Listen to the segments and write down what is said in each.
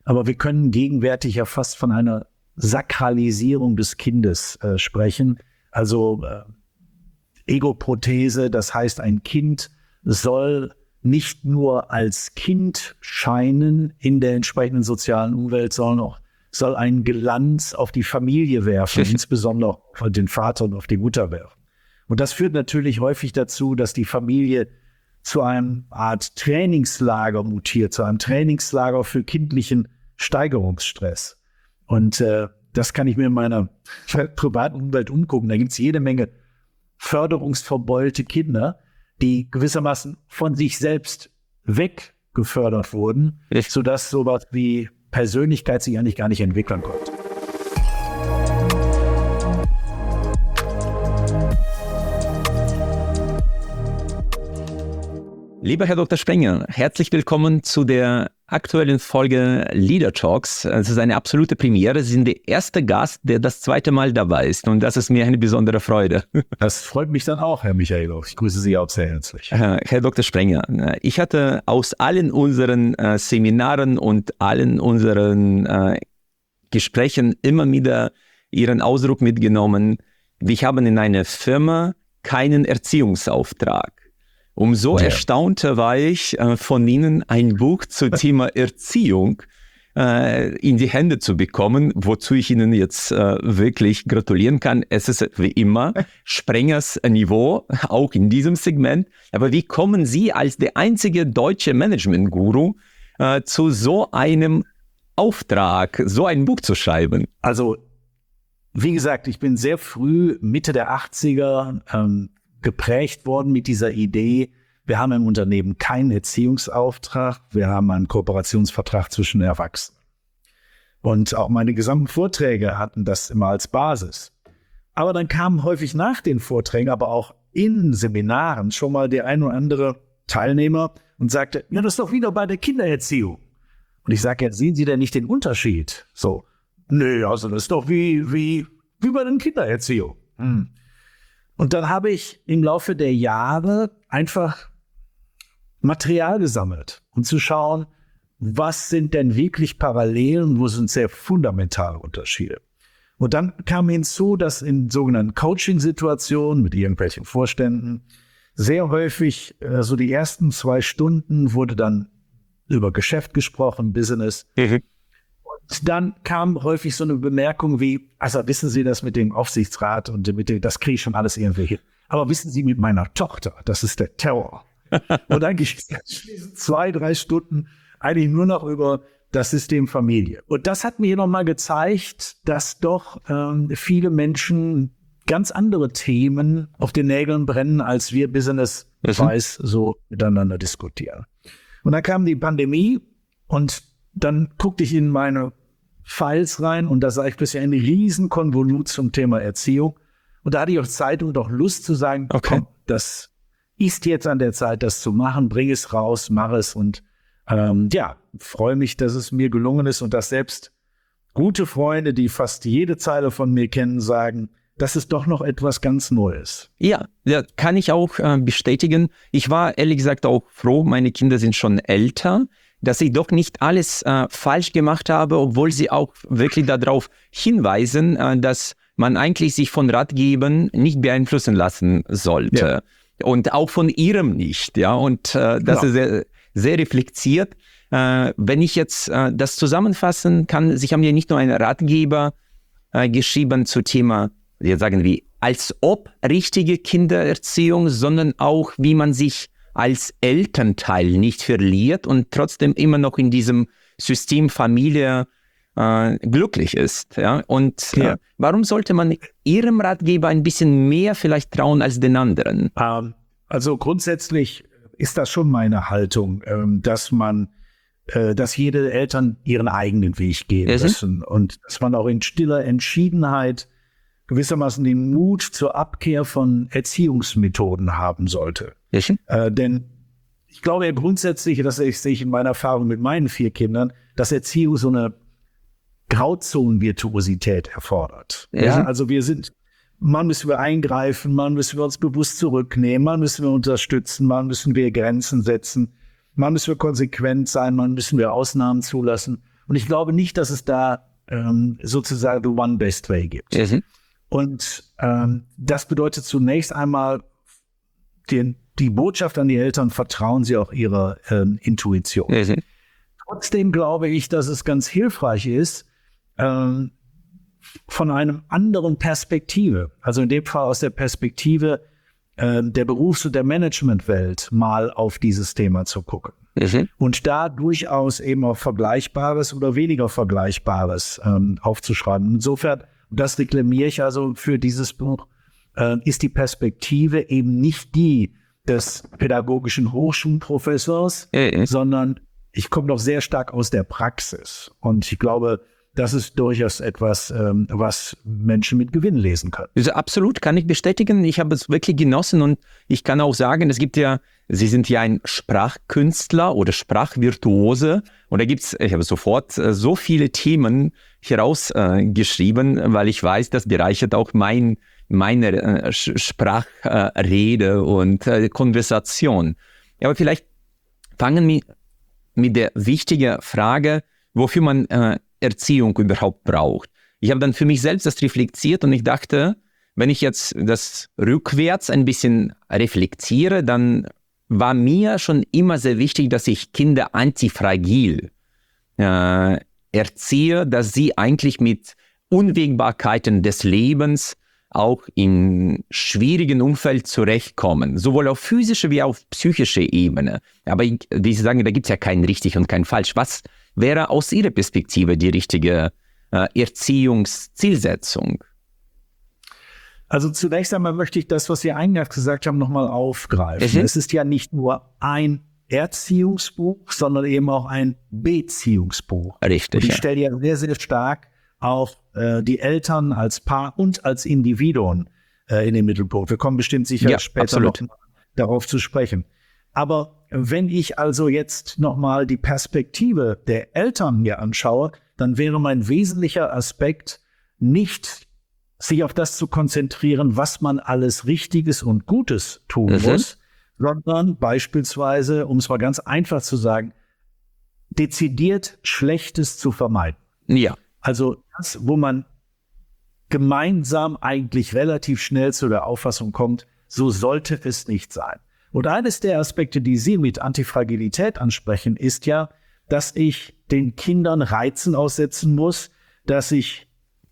aber wir können gegenwärtig ja fast von einer Sakralisierung des Kindes sprechen. Also Egoprothese, das heißt, ein Kind soll nicht nur als Kind scheinen in der entsprechenden sozialen Umwelt, sondern auch soll einen Glanz auf die Familie werfen, insbesondere auf den Vater und auf die Mutter werfen. Und das führt natürlich häufig dazu, dass die Familie zu einer Art Trainingslager mutiert, zu einem Trainingslager für kindlichen Steigerungsstress. Und das kann ich mir in meiner privaten Umwelt umgucken. Da gibt es jede Menge förderungsverbeulte Kinder, die gewissermaßen von sich selbst weggefördert wurden, sodass sowas wie Persönlichkeit sich eigentlich gar nicht entwickeln konnte. Lieber Herr Dr. Sprenger, herzlich willkommen zu der aktuellen Folge Leader Talks. Es ist eine absolute Premiere. Sie sind der erste Gast, der das zweite Mal dabei ist. Und das ist mir eine besondere Freude. Das freut mich dann auch, Herr Michailov. Ich grüße Sie auch sehr herzlich. Herr Dr. Sprenger, ich hatte aus allen unseren Seminaren und allen unseren Gesprächen immer wieder Ihren Ausdruck mitgenommen: Wir haben in einer Firma keinen Erziehungsauftrag. Umso erstaunter war ich, von Ihnen ein Buch zum Thema Erziehung in die Hände zu bekommen, wozu ich Ihnen jetzt wirklich gratulieren kann. Es ist wie immer Sprengers Niveau, auch in diesem Segment. Aber wie kommen Sie als der einzige deutsche Management-Guru zu so einem Auftrag, so ein Buch zu schreiben? Also, wie gesagt, ich bin sehr früh, Mitte der 80er, geprägt worden mit dieser Idee, wir haben im Unternehmen keinen Erziehungsauftrag, wir haben einen Kooperationsvertrag zwischen Erwachsenen. Und auch meine gesamten Vorträge hatten das immer als Basis. Aber dann kamen häufig nach den Vorträgen, aber auch in Seminaren schon mal der ein oder andere Teilnehmer und sagte, ja, das ist doch wieder bei der Kindererziehung. Und ich sage, ja, sehen Sie denn nicht den Unterschied? So, nee, also das ist doch wie bei der Kindererziehung. Und dann habe ich im Laufe der Jahre einfach Material gesammelt, um zu schauen, was sind denn wirklich Parallelen, wo sind sehr fundamentale Unterschiede. Und dann kam hinzu, dass in sogenannten Coaching-Situationen mit irgendwelchen Vorständen sehr häufig, so die ersten 2 Stunden wurde dann über Geschäft gesprochen, Business. Dann kam häufig so eine Bemerkung wie, also wissen Sie das mit dem Aufsichtsrat und das kriege ich schon alles irgendwie hin. Aber wissen Sie, mit meiner Tochter, das ist der Terror. Und dann schließen 2-3 Stunden eigentlich nur noch über das System Familie. Und das hat mir nochmal gezeigt, dass doch viele Menschen ganz andere Themen auf den Nägeln brennen, als wir Business-wise so miteinander diskutieren. Und dann kam die Pandemie und dann guckte ich in meine Files rein und da sah ich plötzlich ein riesen Konvolut zum Thema Erziehung. Und da hatte ich auch Zeit und auch Lust zu sagen, komm, das ist jetzt an der Zeit, das zu machen, bring es raus, mach es. Und freue mich, dass es mir gelungen ist und dass selbst gute Freunde, die fast jede Zeile von mir kennen, sagen, das ist doch noch etwas ganz Neues. Ja, kann ich auch bestätigen. Ich war ehrlich gesagt auch froh, meine Kinder sind schon älter, dass ich doch nicht alles falsch gemacht habe, obwohl sie auch wirklich darauf hinweisen, dass man eigentlich sich von Ratgebern nicht beeinflussen lassen sollte. Ja. Und auch von ihrem nicht. Ja, und das ist sehr, sehr reflektiert. Wenn ich jetzt das zusammenfassen kann, Sie haben ja nicht nur einen Ratgeber geschrieben zu Thema, jetzt sagen wir, als ob richtige Kindererziehung, sondern auch, wie man sich als Elternteil nicht verliert und trotzdem immer noch in diesem System Familie glücklich ist. Ja? Und warum sollte man Ihrem Ratgeber ein bisschen mehr vielleicht trauen als den anderen? Also grundsätzlich ist das schon meine Haltung, dass jede Eltern ihren eigenen Weg gehen müssen und dass man auch in stiller Entschiedenheit gewissermaßen den Mut zur Abkehr von Erziehungsmethoden haben sollte. Denn ich glaube ja grundsätzlich, das sehe ich in meiner Erfahrung mit meinen 4 Kindern, dass Erziehung so eine Grauzonenvirtuosität erfordert. Ja, also mal müssen wir eingreifen, mal müssen wir uns bewusst zurücknehmen, mal müssen wir unterstützen, mal müssen wir Grenzen setzen, mal müssen wir konsequent sein, mal müssen wir Ausnahmen zulassen. Und ich glaube nicht, dass es da sozusagen the one best way gibt. Und das bedeutet zunächst einmal die Botschaft an die Eltern, vertrauen sie auch ihrer Intuition. Trotzdem glaube ich, dass es ganz hilfreich ist, von einem anderen Perspektive, also in dem Fall aus der Perspektive der Berufs- und der Managementwelt, mal auf dieses Thema zu gucken. Und da durchaus eben auch Vergleichbares oder weniger Vergleichbares aufzuschreiben. Insofern, das reklamiere ich also für dieses Buch, ist die Perspektive eben nicht die des pädagogischen Hochschulprofessors, sondern ich komme doch sehr stark aus der Praxis. Und ich glaube, das ist durchaus etwas, was Menschen mit Gewinn lesen können. Also absolut, kann ich bestätigen. Ich habe es wirklich genossen und ich kann auch sagen, Sie sind ja ein Sprachkünstler oder Sprachvirtuose und ich habe sofort so viele Themen herausgeschrieben, weil ich weiß, das bereichert auch meine Sprachrede und Konversation. Aber vielleicht fangen wir mit der wichtigen Frage, wofür man Erziehung überhaupt braucht. Ich habe dann für mich selbst das reflektiert und ich dachte, wenn ich jetzt das rückwärts ein bisschen reflektiere, dann war mir schon immer sehr wichtig, dass ich Kinder antifragil erziehe, dass sie eigentlich mit Unwägbarkeiten des Lebens auch in schwierigen Umfeld zurechtkommen, sowohl auf physischer wie auf psychischer Ebene. Aber wie Sie sagen, da gibt es ja kein richtig und kein falsch. Was wäre aus Ihrer Perspektive die richtige Erziehungszielsetzung? Also zunächst einmal möchte ich das, was Sie eingangs gesagt haben, nochmal aufgreifen. Es ist ja nicht nur ein Erziehungsbuch, sondern eben auch ein Beziehungsbuch. Richtig. Und ich stelle ja sehr, sehr stark auch die Eltern als Paar und als Individuen in den Mittelpunkt. Wir kommen bestimmt sicher später noch darauf zu sprechen. Aber wenn ich also jetzt nochmal die Perspektive der Eltern mir anschaue, dann wäre mein wesentlicher Aspekt nicht, sich auf das zu konzentrieren, was man alles Richtiges und Gutes tun muss, sondern beispielsweise, um es mal ganz einfach zu sagen, dezidiert Schlechtes zu vermeiden. Ja. Also das, wo man gemeinsam eigentlich relativ schnell zu der Auffassung kommt, so sollte es nicht sein. Und eines der Aspekte, die Sie mit Antifragilität ansprechen, ist ja, dass ich den Kindern Reizen aussetzen muss, dass ich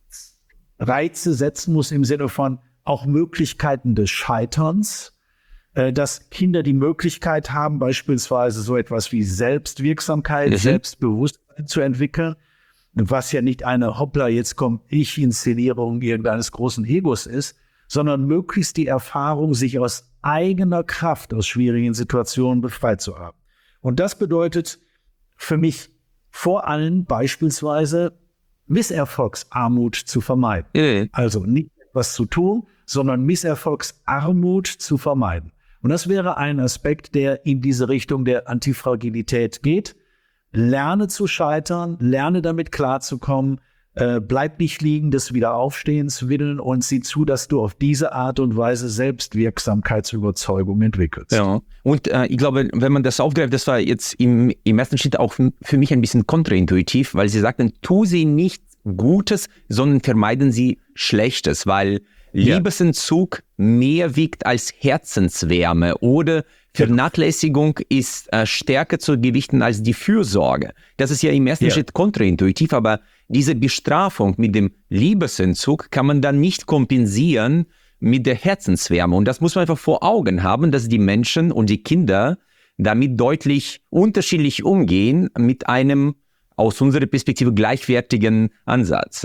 Reize setzen muss im Sinne von auch Möglichkeiten des Scheiterns, dass Kinder die Möglichkeit haben, beispielsweise so etwas wie Selbstwirksamkeit, Selbstbewusstsein zu entwickeln, was ja nicht eine Hoppla, jetzt kommt Ich-Inszenierung irgendeines großen Egos ist, sondern möglichst die Erfahrung, sich aus eigener Kraft aus schwierigen Situationen befreit zu haben. Und das bedeutet für mich vor allem beispielsweise Misserfolgsarmut zu vermeiden. Also nicht etwas zu tun, sondern Misserfolgsarmut zu vermeiden. Und das wäre ein Aspekt, der in diese Richtung der Antifragilität geht. Lerne zu scheitern, lerne damit klarzukommen, bleib nicht liegen des Wiederaufstehens willen und sieh zu, dass du auf diese Art und Weise Selbstwirksamkeitsüberzeugung entwickelst. Ja, und ich glaube, wenn man das aufgreift, das war jetzt im ersten Schritt auch für mich ein bisschen kontraintuitiv, weil Sie sagten, tu sie nicht Gutes, sondern vermeiden sie Schlechtes, weil Liebesentzug mehr wiegt als Herzenswärme oder Vernachlässigung ist stärker zu gewichten als die Fürsorge. Das ist ja im ersten Schritt kontraintuitiv, aber diese Bestrafung mit dem Liebesentzug kann man dann nicht kompensieren mit der Herzenswärme. Und das muss man einfach vor Augen haben, dass die Menschen und die Kinder damit deutlich unterschiedlich umgehen mit einem aus unserer Perspektive gleichwertigen Ansatz.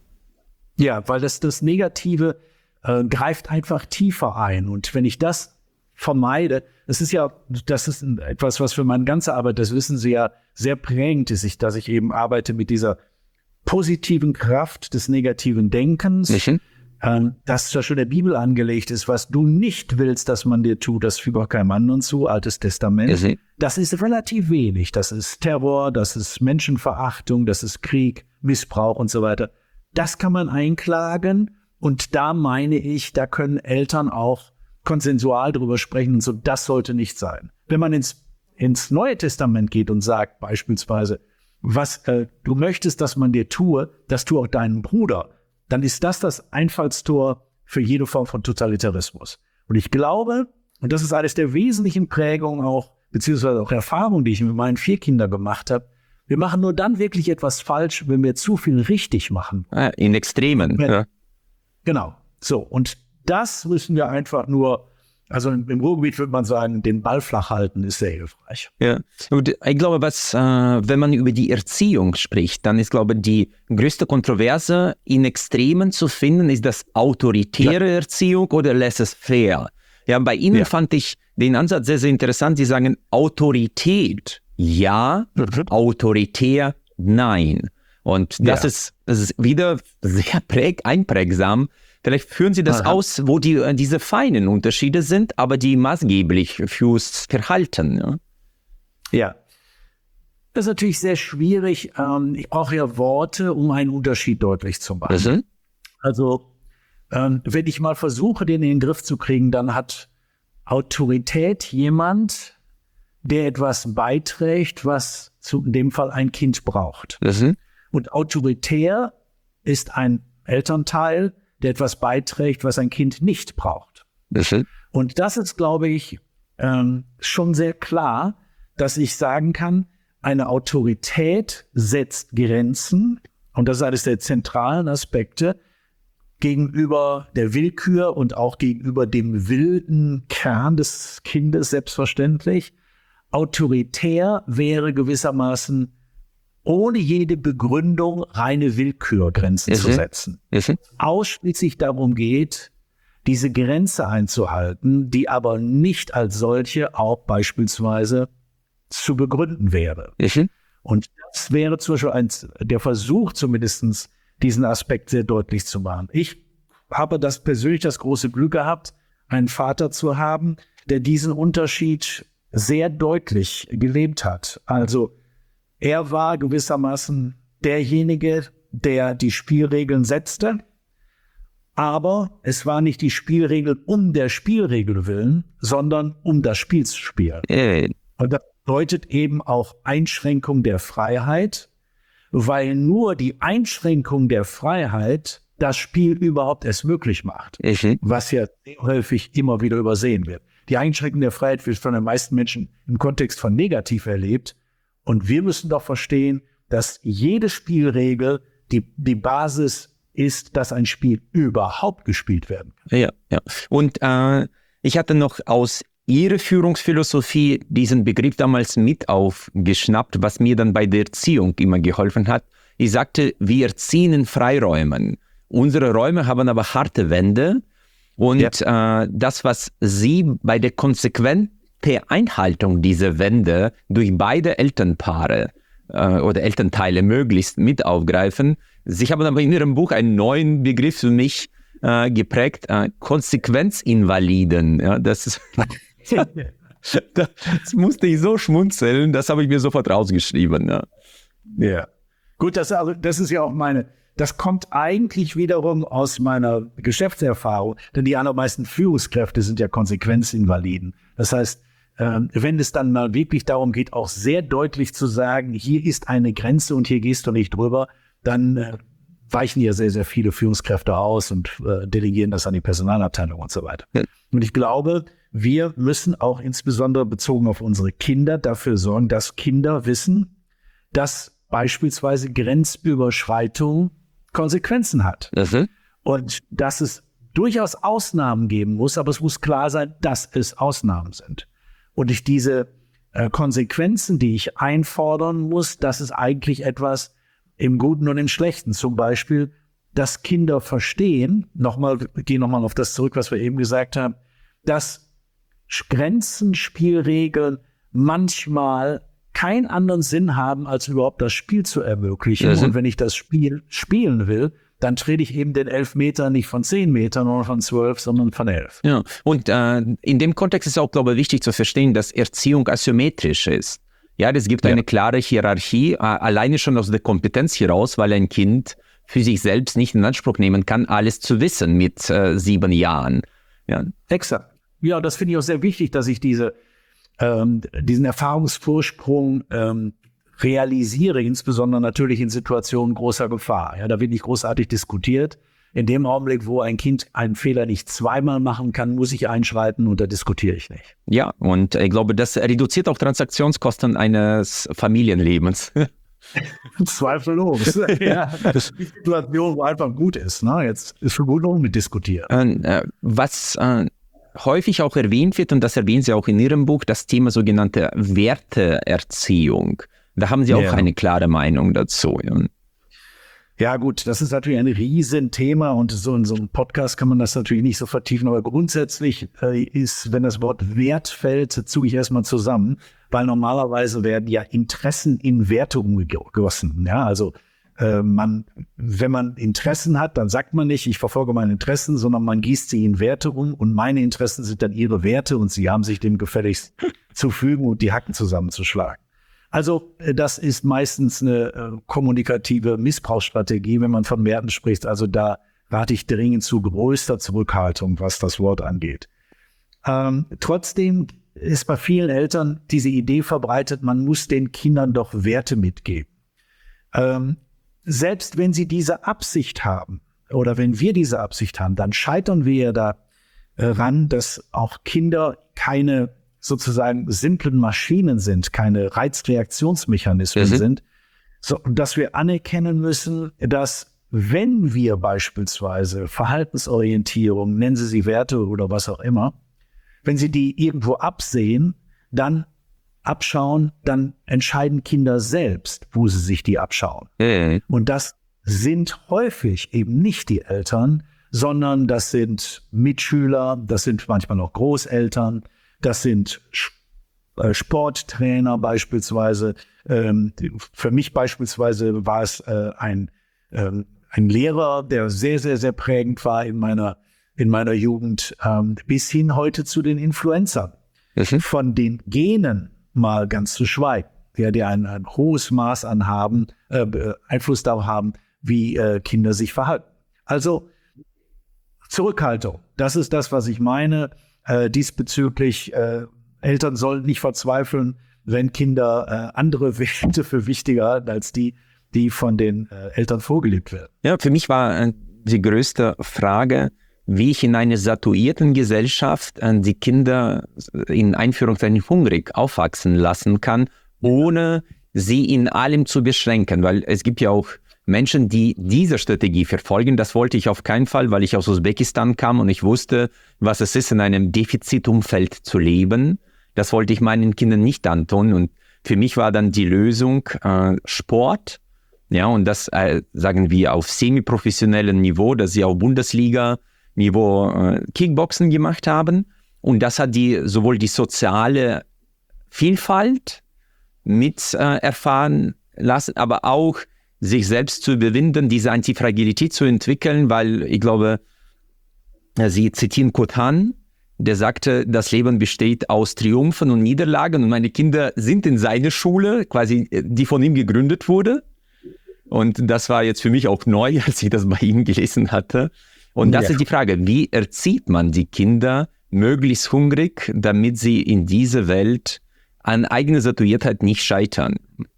Ja, weil das Negative greift einfach tiefer ein. Und wenn ich das vermeide, das ist etwas, was für meine ganze Arbeit, das wissen Sie ja, sehr prägend ist, dass ich eben arbeite mit dieser positiven Kraft des negativen Denkens, das ja schon der Bibel angelegt ist, was du nicht willst, dass man dir tut, das füge auch keinem anderen zu, Altes Testament. Das ist relativ wenig. Das ist Terror, das ist Menschenverachtung, das ist Krieg, Missbrauch und so weiter. Das kann man einklagen und da meine ich, da können Eltern auch konsensual drüber sprechen und so, das sollte nicht sein. Wenn man ins Neue Testament geht und sagt beispielsweise, du möchtest, dass man dir tue, das tue auch deinem Bruder, dann ist das Einfallstor für jede Form von Totalitarismus. Und ich glaube, und das ist eines der wesentlichen Prägungen auch, beziehungsweise auch Erfahrungen, die ich mit meinen 4 Kindern gemacht habe, wir machen nur dann wirklich etwas falsch, wenn wir zu viel richtig machen. In Extremen. Ja. Genau. So, und das müssen wir einfach nur, also im Ruhrgebiet würde man sagen, den Ball flach halten ist sehr hilfreich. Ja, und ich glaube, wenn man über die Erziehung spricht, dann ist, glaube ich, die größte Kontroverse in Extremen zu finden, ist das autoritäre Erziehung oder laissez-faire. Ja, bei Ihnen fand ich den Ansatz sehr, sehr interessant. Sie sagen Autorität, ja, autoritär, nein. Und das ist wieder sehr einprägsam. Vielleicht führen Sie das aus, wo diese feinen Unterschiede sind, aber die maßgeblich fürs Verhalten. Ja. Das ist natürlich sehr schwierig. Ich brauche ja Worte, um einen Unterschied deutlich zu machen. Also, wenn ich mal versuche, den in den Griff zu kriegen, dann hat Autorität jemand, der etwas beiträgt, was in dem Fall ein Kind braucht. Und autoritär ist ein Elternteil, der etwas beiträgt, was ein Kind nicht braucht. Und das ist, glaube ich, schon sehr klar, dass ich sagen kann, eine Autorität setzt Grenzen, und das ist eines der zentralen Aspekte, gegenüber der Willkür und auch gegenüber dem wilden Kern des Kindes selbstverständlich. Autoritär wäre gewissermaßen ohne jede Begründung reine Willkürgrenzen zu setzen. Ausschließlich darum geht, diese Grenze einzuhalten, die aber nicht als solche auch beispielsweise zu begründen wäre. Und das wäre zum Beispiel der Versuch zumindest, diesen Aspekt sehr deutlich zu machen. Ich habe persönlich das große Glück gehabt, einen Vater zu haben, der diesen Unterschied sehr deutlich gelebt hat. Also er war gewissermaßen derjenige, der die Spielregeln setzte, aber es war nicht die Spielregel um der Spielregel willen, sondern um das Spiel zu spielen. Und das bedeutet eben auch Einschränkung der Freiheit, weil nur die Einschränkung der Freiheit das Spiel überhaupt erst möglich macht, was ja häufig immer wieder übersehen wird. Die Einschränkung der Freiheit wird von den meisten Menschen im Kontext von negativ erlebt. Und wir müssen doch verstehen, dass jede Spielregel die Basis ist, dass ein Spiel überhaupt gespielt werden kann. Ja. Und ich hatte noch aus Ihrer Führungsphilosophie diesen Begriff damals mit aufgeschnappt, was mir dann bei der Erziehung immer geholfen hat. Ich sagte, wir erziehen in Freiräumen. Unsere Räume haben aber harte Wände. Und das, was Sie bei der konsequenten Einhaltung dieser Wände durch beide Elternpaare oder Elternteile möglichst mit aufgreifen. Sie haben aber in Ihrem Buch einen neuen Begriff für mich geprägt, Konsequenzinvaliden. Ja, das musste ich so schmunzeln, das habe ich mir sofort rausgeschrieben. Ja. Gut, das ist ja auch das kommt eigentlich wiederum aus meiner Geschäftserfahrung, denn die allermeisten Führungskräfte sind ja Konsequenzinvaliden. Das heißt, wenn es dann mal wirklich darum geht, auch sehr deutlich zu sagen, hier ist eine Grenze und hier gehst du nicht drüber, dann weichen ja sehr, sehr viele Führungskräfte aus und delegieren das an die Personalabteilung und so weiter. Ja. Und ich glaube, wir müssen auch insbesondere bezogen auf unsere Kinder dafür sorgen, dass Kinder wissen, dass beispielsweise Grenzüberschreitung Konsequenzen hat. Und dass es durchaus Ausnahmen geben muss, aber es muss klar sein, dass es Ausnahmen sind. Und ich diese Konsequenzen, die ich einfordern muss, das ist eigentlich etwas im Guten und im Schlechten. Zum Beispiel, dass Kinder verstehen, gehe nochmal auf das zurück, was wir eben gesagt haben, dass Grenzen, Spielregeln manchmal keinen anderen Sinn haben, als überhaupt das Spiel zu ermöglichen. Und wenn ich das Spiel spielen will, dann trete ich eben den Elfmeter nicht von 10 Metern oder von 12, sondern von 11. Ja, und in dem Kontext ist auch, glaube ich, wichtig zu verstehen, dass Erziehung asymmetrisch ist. Ja, es gibt eine klare Hierarchie, alleine schon aus der Kompetenz heraus, weil ein Kind für sich selbst nicht in Anspruch nehmen kann, alles zu wissen mit 7 Jahren. Ja. Exakt. Ja, das finde ich auch sehr wichtig, dass ich diesen Erfahrungsvorsprung realisiere, insbesondere natürlich in Situationen großer Gefahr. Ja, da wird nicht großartig diskutiert. In dem Augenblick, wo ein Kind einen Fehler nicht zweimal machen kann, muss ich einschreiten und da diskutiere ich nicht. Ja, und ich glaube, das reduziert auch Transaktionskosten eines Familienlebens. Zweifellos. Ja, das ist die Situation, wo einfach gut ist. Ne? Jetzt ist schon gut mit diskutieren. Was häufig auch erwähnt wird, und das erwähnen Sie auch in Ihrem Buch, das Thema sogenannte Werteerziehung. Da haben Sie auch eine klare Meinung dazu. Ja gut, das ist natürlich ein Riesenthema und so in so einem Podcast kann man das natürlich nicht so vertiefen, aber grundsätzlich ist, wenn das Wort Wert fällt, zuge ich erstmal zusammen, weil normalerweise werden ja Interessen in Werte umgegossen. Ja, also wenn man Interessen hat, dann sagt man nicht, ich verfolge meine Interessen, sondern man gießt sie in Werte um und meine Interessen sind dann Ihre Werte und Sie haben sich dem gefälligst zu fügen und die Hacken zusammenzuschlagen. Also das ist meistens eine kommunikative Missbrauchsstrategie, wenn man von Werten spricht. Also da rate ich dringend zu größter Zurückhaltung, was das Wort angeht. Trotzdem ist bei vielen Eltern diese Idee verbreitet, man muss den Kindern doch Werte mitgeben. Selbst wenn sie diese Absicht haben oder wenn wir diese Absicht haben, dann scheitern wir ja daran, dass auch Kinder keine sozusagen simplen Maschinen sind, keine Reizreaktionsmechanismen sind, so, dass wir anerkennen müssen, dass wenn wir beispielsweise Verhaltensorientierung, nennen Sie sie Werte oder was auch immer, wenn Sie die irgendwo absehen, dann abschauen, dann entscheiden Kinder selbst, wo sie sich die abschauen. Und das sind häufig eben nicht die Eltern, sondern das sind Mitschüler, das sind manchmal noch Großeltern, das sind Sporttrainer beispielsweise. Für mich beispielsweise war es ein Lehrer, der sehr, sehr, sehr prägend war in meiner Jugend, bis hin heute zu den Influencern. Von den Genen mal ganz zu schweigen, die ein hohes Maß an Einfluss darauf haben, wie Kinder sich verhalten. Also Zurückhaltung, das ist das, was ich meine. Diesbezüglich, Eltern sollen nicht verzweifeln, wenn Kinder andere Werte für wichtiger halten als die von den Eltern vorgelebt werden. Ja, für mich war die größte Frage, wie ich in einer satuierten Gesellschaft die Kinder in Einführungszeichen hungrig aufwachsen lassen kann, ohne sie in allem zu beschränken. Weil es gibt ja auch Menschen, die diese Strategie verfolgen. Das wollte ich auf keinen Fall, weil ich aus Usbekistan kam und ich wusste, was es ist, in einem Defizitumfeld zu leben. Das wollte ich meinen Kindern nicht antun. Und für mich war dann die Lösung Sport. Ja, und das sagen wir auf semi-professionellem Niveau, dass sie auf Bundesliga-Niveau Kickboxen gemacht haben. Und das hat sowohl die soziale Vielfalt mit erfahren lassen, aber auch sich selbst zu überwinden, diese Antifragilität zu entwickeln, weil ich glaube, Sie zitieren Kotan, der sagte, das Leben besteht aus Triumphen und Niederlagen und meine Kinder sind in seiner Schule, quasi die von ihm gegründet wurde. Und das war jetzt für mich auch neu, als ich das bei ihm gelesen hatte. Und das ist die Frage, wie erzieht man die Kinder möglichst hungrig, damit sie in dieser Welt an eigener Satuiertheit nicht scheitern?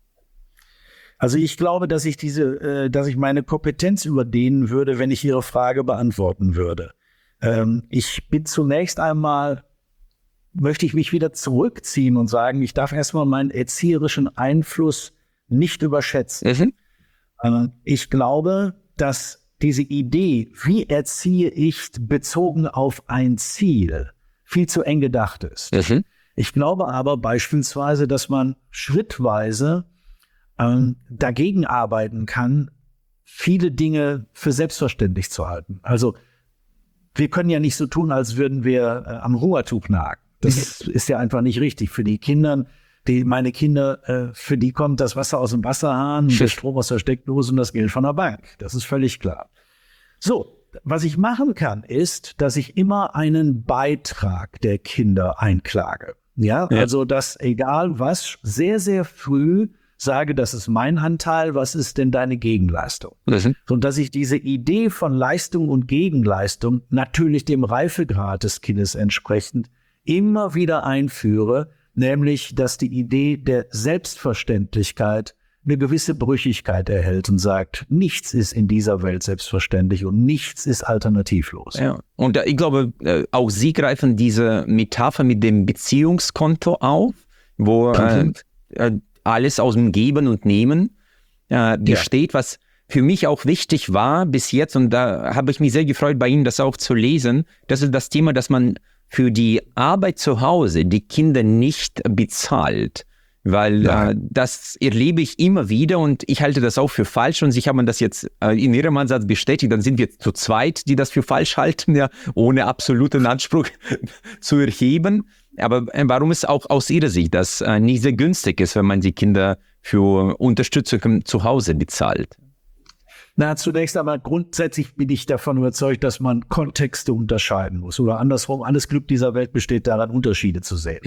Also ich glaube, dass ich meine Kompetenz überdehnen würde, wenn ich Ihre Frage beantworten würde. Ich bin zunächst einmal, möchte ich mich wieder zurückziehen und sagen, ich darf erstmal meinen erzieherischen Einfluss nicht überschätzen. Ich glaube, dass diese Idee, wie erziehe ich bezogen auf ein Ziel, viel zu eng gedacht ist. Ich glaube aber beispielsweise, dass man schrittweise dagegen arbeiten kann, viele Dinge für selbstverständlich zu halten. Also wir können ja nicht so tun, als würden wir am Hungertuch nagen. Das ist ja einfach nicht richtig. Für die Kinder, meine Kinder, für die kommt das Wasser aus dem Wasserhahn, der Strom aus der Steckdose und das Geld von der Bank. Das ist völlig klar. So, was ich machen kann, ist, dass ich immer einen Beitrag der Kinder einklage. Ja, also dass egal was, sehr, sehr früh sage, das ist mein Anteil, was ist denn deine Gegenleistung? Und dass ich diese Idee von Leistung und Gegenleistung natürlich dem Reifegrad des Kindes entsprechend immer wieder einführe, nämlich, dass die Idee der Selbstverständlichkeit eine gewisse Brüchigkeit erhält und sagt, nichts ist in dieser Welt selbstverständlich und nichts ist alternativlos. Ja. Und ich glaube, auch Sie greifen diese Metapher mit dem Beziehungskonto auf, wo alles aus dem Geben und Nehmen besteht, was für mich auch wichtig war bis jetzt, und da habe ich mich sehr gefreut, bei Ihnen das auch zu lesen. Das ist das Thema, dass man für die Arbeit zu Hause die Kinder nicht bezahlt. Weil das erlebe ich immer wieder und ich halte das auch für falsch, und Sie haben das jetzt in Ihrem Ansatz bestätigt, dann sind wir zu zweit, die das für falsch halten, ja, ohne absoluten Anspruch zu erheben. Aber warum ist auch aus Ihrer Sicht das nicht sehr günstig ist, wenn man die Kinder für Unterstützung zu Hause bezahlt? Na, zunächst einmal grundsätzlich bin ich davon überzeugt, dass man Kontexte unterscheiden muss. Oder andersrum, alles Glück dieser Welt besteht daran, Unterschiede zu sehen.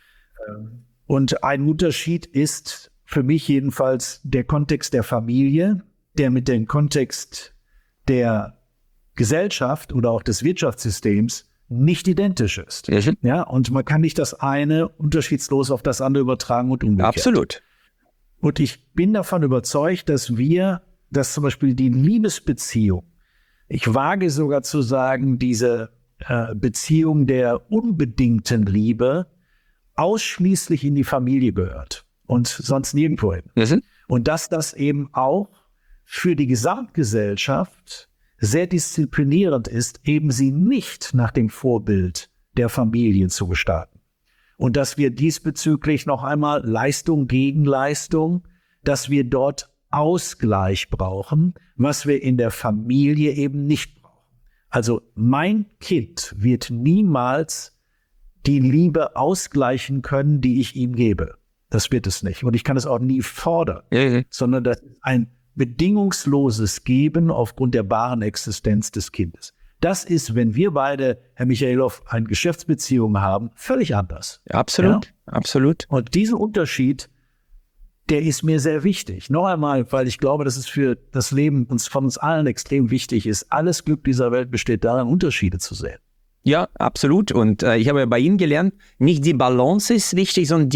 Und ein Unterschied ist für mich jedenfalls der Kontext der Familie, der mit dem Kontext der Gesellschaft oder auch des Wirtschaftssystems nicht identisch ist. Ja, und man kann nicht das eine unterschiedslos auf das andere übertragen und umgekehrt. Absolut. Und ich bin davon überzeugt, dass zum Beispiel die Liebesbeziehung, ich wage sogar zu sagen, diese Beziehung der unbedingten Liebe ausschließlich in die Familie gehört und sonst nirgendwo hin. Und dass das eben auch für die Gesamtgesellschaft sehr disziplinierend ist, eben sie nicht nach dem Vorbild der Familie zu gestalten. Und dass wir diesbezüglich noch einmal Leistung gegen Leistung, dass wir dort Ausgleich brauchen, was wir in der Familie eben nicht brauchen. Also mein Kind wird niemals die Liebe ausgleichen können, die ich ihm gebe. Das wird es nicht. Und ich kann es auch nie fordern, sondern das ist ein bedingungsloses Geben aufgrund der wahren Existenz des Kindes. Das ist, wenn wir beide, Herr Michailov, eine Geschäftsbeziehung haben, völlig anders. Absolut, absolut. Und diesen Unterschied, der ist mir sehr wichtig. Noch einmal, weil ich glaube, dass es für das Leben von uns allen extrem wichtig ist. Alles Glück dieser Welt besteht darin, Unterschiede zu sehen. Ja, absolut. Und ich habe bei Ihnen gelernt, nicht die Balance ist wichtig, sondern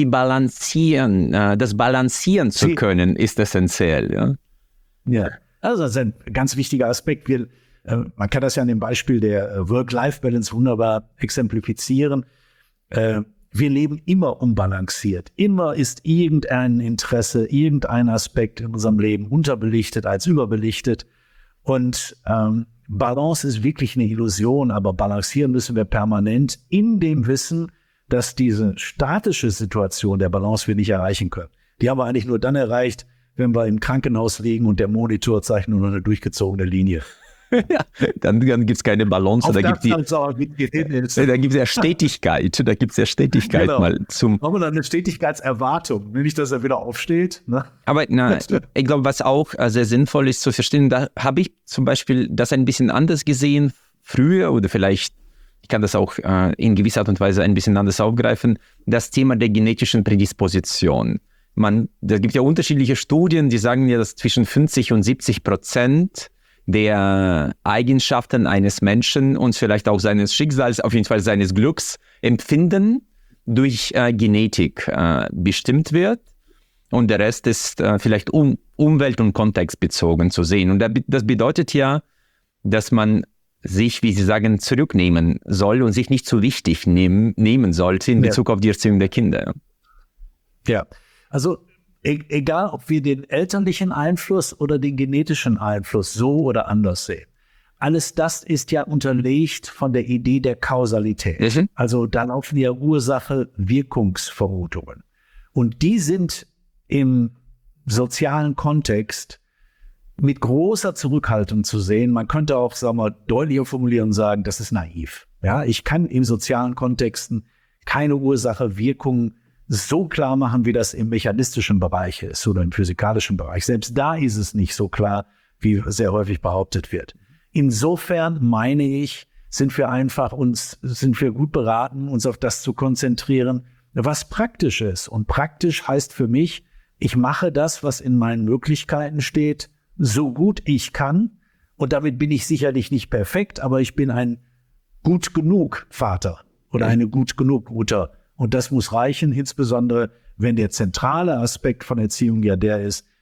das Balancieren zu können, ist essentiell. Ja, also das ist ein ganz wichtiger Aspekt. Man kann das ja an dem Beispiel der Work-Life-Balance wunderbar exemplifizieren. Wir leben immer unbalanciert. Immer ist irgendein Interesse, irgendein Aspekt in unserem Leben unterbelichtet als überbelichtet. Und Balance ist wirklich eine Illusion, aber balancieren müssen wir permanent in dem Wissen, dass diese statische Situation der Balance wir nicht erreichen können. Die haben wir eigentlich nur dann erreicht, wenn wir im Krankenhaus liegen und der Monitor zeichnet nur eine durchgezogene Linie. Ja, dann gibt es keine Balance. Da gibt es ja Stetigkeit. Da gibt es ja Stetigkeit genau. mal zum. Aber dann eine Stetigkeitserwartung, nicht, dass er wieder aufsteht. Ne? Aber ich glaube, was auch sehr sinnvoll ist zu verstehen, da habe ich zum Beispiel das ein bisschen anders gesehen früher, oder vielleicht, ich kann das auch in gewisser Art und Weise ein bisschen anders aufgreifen, das Thema der genetischen Prädisposition. Da gibt ja unterschiedliche Studien, die sagen ja, dass zwischen 50% und 70% der Eigenschaften eines Menschen und vielleicht auch seines Schicksals, auf jeden Fall seines Glücks, Empfinden durch Genetik bestimmt wird. Und der Rest ist vielleicht umwelt- und kontextbezogen zu sehen. Und das bedeutet ja, dass man sich, wie Sie sagen, zurücknehmen soll und sich nicht zu wichtig nehmen sollte in Bezug auf die Erziehung der Kinder. Ja, also egal, ob wir den elterlichen Einfluss oder den genetischen Einfluss so oder anders sehen. Alles das ist ja unterlegt von der Idee der Kausalität. Also da laufen ja Ursache-Wirkungsvermutungen. Und die sind im sozialen Kontext mit großer Zurückhaltung zu sehen. Man könnte auch, sagen wir, deutlicher formulieren und sagen, das ist naiv. Ja, ich kann im sozialen Kontexten keine Ursache-Wirkung so klar machen, wie das im mechanistischen Bereich ist oder im physikalischen Bereich. Selbst da ist es nicht so klar, wie sehr häufig behauptet wird. Insofern meine ich, sind wir gut beraten, uns auf das zu konzentrieren, was praktisch ist. Und praktisch heißt für mich, ich mache das, was in meinen Möglichkeiten steht, so gut ich kann. Und damit bin ich sicherlich nicht perfekt, aber ich bin ein gut genug Vater oder eine gut genug Mutter. Und das muss reichen, insbesondere wenn der zentrale Aspekt von Erziehung ja der ist,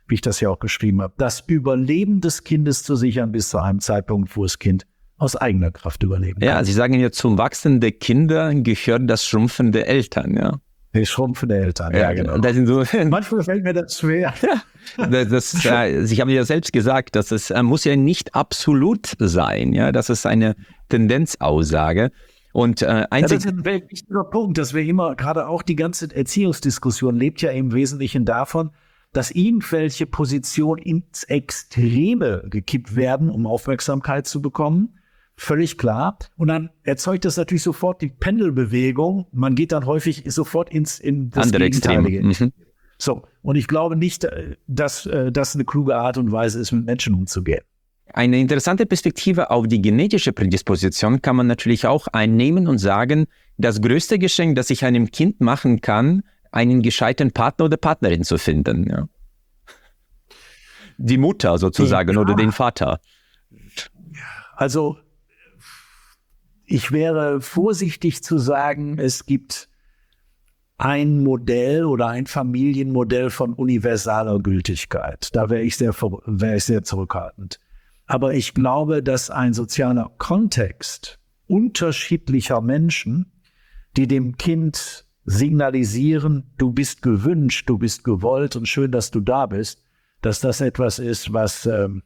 wie ich das ja auch geschrieben habe, das Überleben des Kindes zu sichern bis zu einem Zeitpunkt, wo das Kind aus eigener Kraft überleben kann. Ja, Sie sagen ja, zum Wachsen der Kinder gehört das Schrumpfen der Eltern, ja. Die Schrumpfen der Eltern, ja genau. Das sind so, manchmal fällt mir das schwer. Sie haben ja selbst gesagt, dass es muss ja nicht absolut sein, ja, das ist eine Tendenzaussage. Und das ist ein wichtiger Punkt, dass wir immer, gerade auch die ganze Erziehungsdiskussion lebt ja im Wesentlichen davon, dass irgendwelche Positionen ins Extreme gekippt werden, um Aufmerksamkeit zu bekommen. Völlig klar. Und dann erzeugt das natürlich sofort die Pendelbewegung. Man geht dann häufig sofort in das andere Gegenteilige. Extreme. So. Und ich glaube nicht, dass das eine kluge Art und Weise ist, mit Menschen umzugehen. Eine interessante Perspektive auf die genetische Prädisposition kann man natürlich auch einnehmen und sagen, das größte Geschenk, das ich einem Kind machen kann, einen gescheiten Partner oder Partnerin zu finden. Ja. Die Mutter sozusagen oder den Vater. Also ich wäre vorsichtig zu sagen, es gibt ein Modell oder ein Familienmodell von universaler Gültigkeit. Da wäre ich sehr zurückhaltend. Aber ich glaube, dass ein sozialer Kontext unterschiedlicher Menschen, die dem Kind signalisieren, du bist gewünscht, du bist gewollt und schön, dass du da bist, dass das etwas ist, was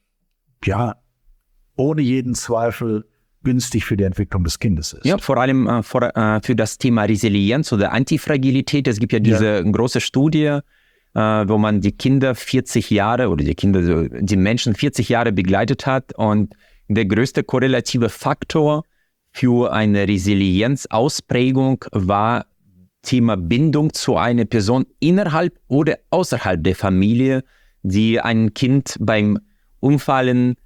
ohne jeden Zweifel günstig für die Entwicklung des Kindes ist. Ja, vor allem für das Thema Resilienz oder Antifragilität. Es gibt ja diese große Studie, wo man die Kinder 40 Jahre oder die Menschen 40 Jahre begleitet hat, und der größte korrelative Faktor für eine Resilienzausprägung war Thema Bindung zu einer Person innerhalb oder außerhalb der Familie, die ein Kind beim Umfallen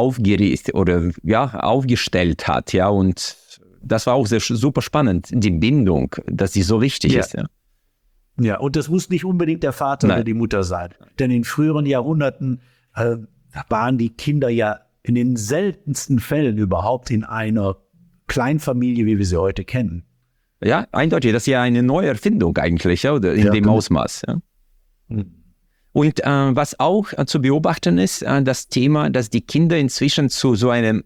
aufgestellt hat, ja, und das war auch super spannend, die Bindung, dass sie so wichtig ist, ja. Ja, und das muss nicht unbedingt der Vater oder die Mutter sein, denn in früheren Jahrhunderten waren die Kinder ja in den seltensten Fällen überhaupt in einer Kleinfamilie, wie wir sie heute kennen. Ja, eindeutig, das ist ja eine neue Erfindung eigentlich, ja, oder in dem Ausmaß, ja. Und was auch zu beobachten ist, das Thema, dass die Kinder inzwischen zu einer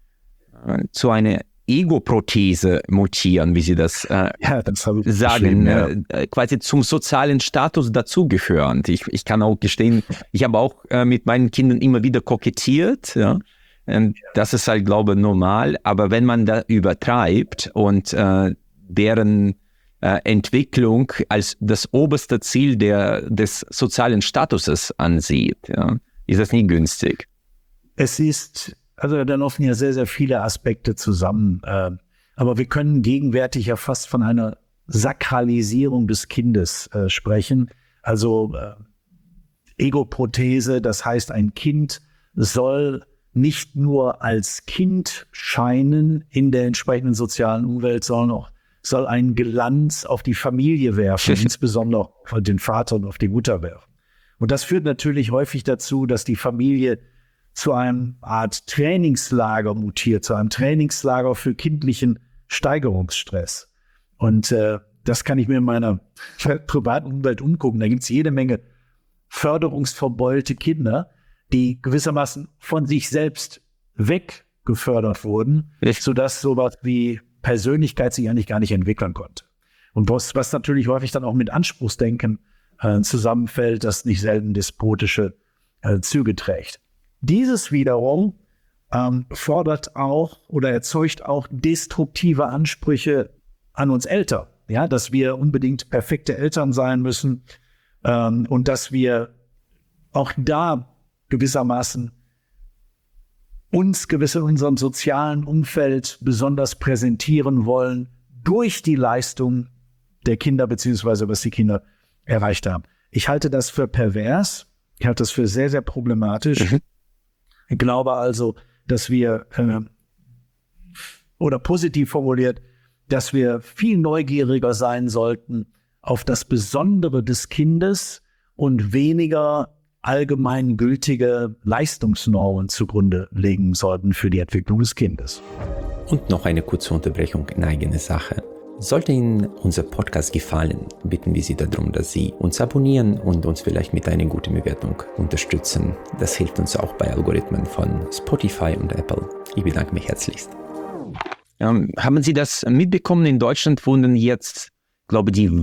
Ego-Prothese mutieren, wie sie das sagen, quasi zum sozialen Status dazugehörend. Ich kann auch gestehen, ich habe auch mit meinen Kindern immer wieder kokettiert, ja. Das ist halt, glaube ich, normal, aber wenn man da übertreibt und deren Entwicklung als das oberste Ziel des sozialen Statuses ansieht, ja, ist das nie günstig. Es ist, also da laufen ja sehr, sehr viele Aspekte zusammen, aber wir können gegenwärtig ja fast von einer Sakralisierung des Kindes sprechen. Also Ego-Prothese, das heißt, ein Kind soll nicht nur als Kind scheinen in der entsprechenden sozialen Umwelt, sondern auch soll einen Glanz auf die Familie werfen, insbesondere auf den Vater und auf die Mutter werfen. Und das führt natürlich häufig dazu, dass die Familie zu einer Art Trainingslager mutiert, zu einem Trainingslager für kindlichen Steigerungsstress. Und das kann ich mir in meiner privaten Umwelt umgucken. Da gibt es jede Menge förderungsverbeulte Kinder, die gewissermaßen von sich selbst weggefördert wurden, sodass sowas wie Persönlichkeit sich eigentlich gar nicht entwickeln konnte. Und was natürlich häufig dann auch mit Anspruchsdenken zusammenfällt, das nicht selten despotische Züge trägt. Dieses wiederum fordert auch oder erzeugt auch destruktive Ansprüche an uns Eltern, ja, dass wir unbedingt perfekte Eltern sein müssen und dass wir auch da gewissermaßen uns in unserem sozialen Umfeld besonders präsentieren wollen durch die Leistung der Kinder beziehungsweise was die Kinder erreicht haben. Ich halte das für pervers. Ich halte das für sehr, sehr problematisch. Ich glaube also, dass wir, oder positiv formuliert, dass wir viel neugieriger sein sollten auf das Besondere des Kindes und weniger allgemein gültige Leistungsnormen zugrunde legen sollten für die Entwicklung des Kindes. Und noch eine kurze Unterbrechung in eigener Sache. Sollte Ihnen unser Podcast gefallen, bitten wir Sie darum, dass Sie uns abonnieren und uns vielleicht mit einer guten Bewertung unterstützen. Das hilft uns auch bei Algorithmen von Spotify und Apple. Ich bedanke mich herzlichst. Haben Sie das mitbekommen? In Deutschland wurden jetzt, glaube ich, die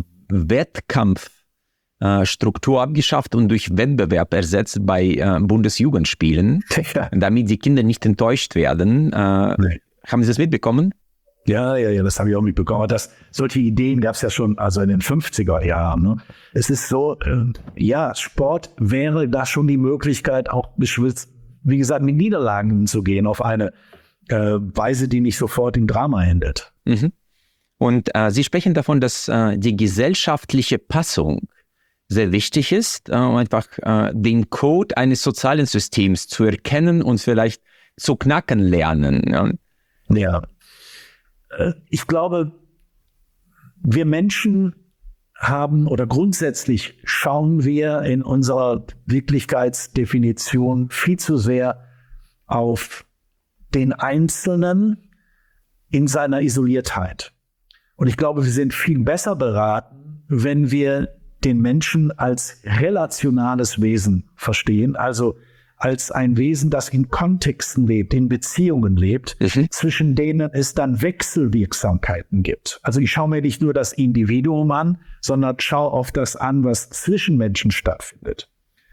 Wettkampfstruktur abgeschafft und durch Wettbewerb ersetzt bei Bundesjugendspielen, damit die Kinder nicht enttäuscht werden. Nee. Haben Sie das mitbekommen? Ja, das habe ich auch mitbekommen. Aber solche Ideen gab es ja schon also in den 50er Jahren. Ne? Es ist so, Sport wäre da schon die Möglichkeit, auch wie gesagt, mit Niederlagen umzugehen auf eine Weise, die nicht sofort in Drama endet. Mhm. Und Sie sprechen davon, dass die gesellschaftliche Passung sehr wichtig ist, um einfach den Code eines sozialen Systems zu erkennen und vielleicht zu knacken lernen. Ja. Ich glaube, wir Menschen haben oder grundsätzlich schauen wir in unserer Wirklichkeitsdefinition viel zu sehr auf den Einzelnen in seiner Isoliertheit. Und ich glaube, wir sind viel besser beraten, wenn wir den Menschen als relationales Wesen verstehen, also als ein Wesen, das in Kontexten lebt, in Beziehungen lebt, zwischen denen es dann Wechselwirksamkeiten gibt. Also ich schaue mir nicht nur das Individuum an, sondern schaue auf das an, was zwischen Menschen stattfindet.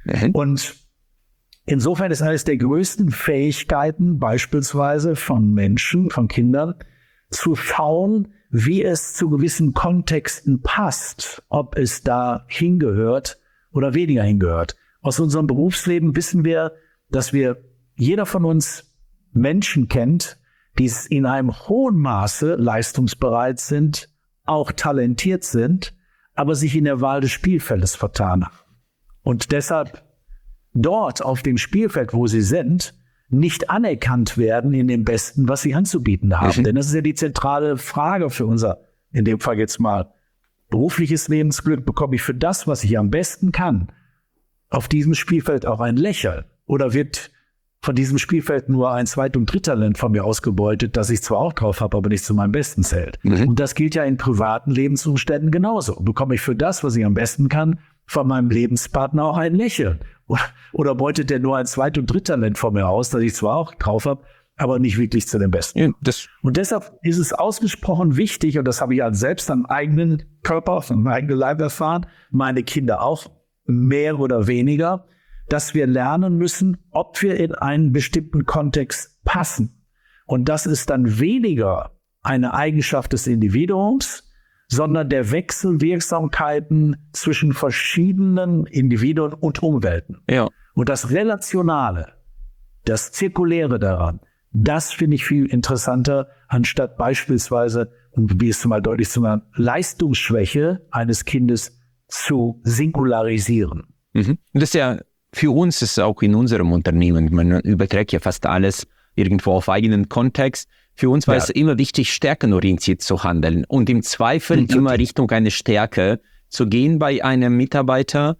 Und insofern ist eines der größten Fähigkeiten beispielsweise von Menschen, von Kindern, zu schauen, wie es zu gewissen Kontexten passt, ob es da hingehört oder weniger hingehört. Aus unserem Berufsleben wissen wir, dass jeder von uns Menschen kennt, die in einem hohen Maße leistungsbereit sind, auch talentiert sind, aber sich in der Wahl des Spielfeldes vertan haben. Und deshalb dort auf dem Spielfeld, wo sie sind, nicht anerkannt werden in dem Besten, was sie anzubieten haben. Denn das ist ja die zentrale Frage für unser, in dem Fall jetzt mal, berufliches Lebensglück. Bekomme ich für das, was ich am besten kann, auf diesem Spielfeld auch ein Lächeln? Oder wird von diesem Spielfeld nur ein Zweit- und Dritttalent von mir ausgebeutet, das ich zwar auch drauf habe, aber nicht zu meinem Besten zählt? Und das gilt ja in privaten Lebensumständen genauso. Bekomme ich für das, was ich am besten kann, von meinem Lebenspartner auch ein Lächeln? Oder beutet der nur ein Zweit- und Dritttalent von mir aus, das ich zwar auch drauf habe, aber nicht wirklich zu dem Besten? Ja, und deshalb ist es ausgesprochen wichtig, und das habe ich selbst am eigenen Körper, am eigenen Leib erfahren, meine Kinder auch, mehr oder weniger, dass wir lernen müssen, ob wir in einen bestimmten Kontext passen. Und das ist dann weniger eine Eigenschaft des Individuums, sondern der Wechselwirksamkeiten zwischen verschiedenen Individuen und Umwelten. Ja. Und das Relationale, das Zirkuläre daran, das finde ich viel interessanter, anstatt beispielsweise, wie es mal deutlich zu machen, Leistungsschwäche eines Kindes zu singularisieren. Und das ist ja, für uns ist auch in unserem Unternehmen, man überträgt ja fast alles irgendwo auf eigenen Kontext. Für uns war es immer wichtig, stärkenorientiert zu handeln und im Zweifel immer Richtung eine Stärke zu gehen bei einem Mitarbeiter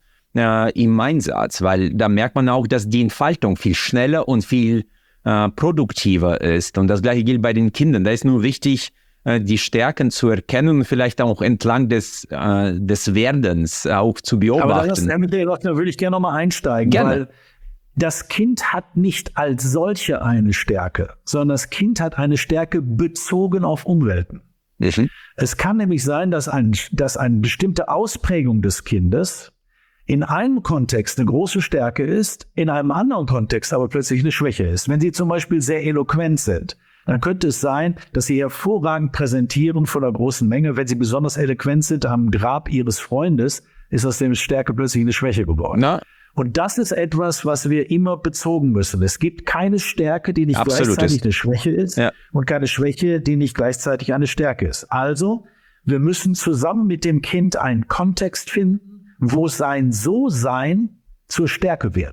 im Einsatz, weil da merkt man auch, dass die Entfaltung viel schneller und viel produktiver ist. Und das Gleiche gilt bei den Kindern. Da ist nur wichtig, die Stärken zu erkennen und vielleicht auch entlang des Werdens auch zu beobachten. Aber da würde ich gerne nochmal einsteigen, weil das Kind hat nicht als solche eine Stärke, sondern das Kind hat eine Stärke bezogen auf Umwelten. Es kann nämlich sein, dass eine bestimmte Ausprägung des Kindes in einem Kontext eine große Stärke ist, in einem anderen Kontext aber plötzlich eine Schwäche ist. Wenn Sie zum Beispiel sehr eloquent sind, dann könnte es sein, dass Sie hervorragend präsentieren vor einer großen Menge. Wenn Sie besonders eloquent sind am Grab Ihres Freundes, ist aus der Stärke plötzlich eine Schwäche geworden. Und das ist etwas, was wir immer bezogen müssen. Es gibt keine Stärke, die nicht gleichzeitig eine Schwäche ist und keine Schwäche, die nicht gleichzeitig eine Stärke ist. Also, wir müssen zusammen mit dem Kind einen Kontext finden, wo sein So-Sein zur Stärke wird.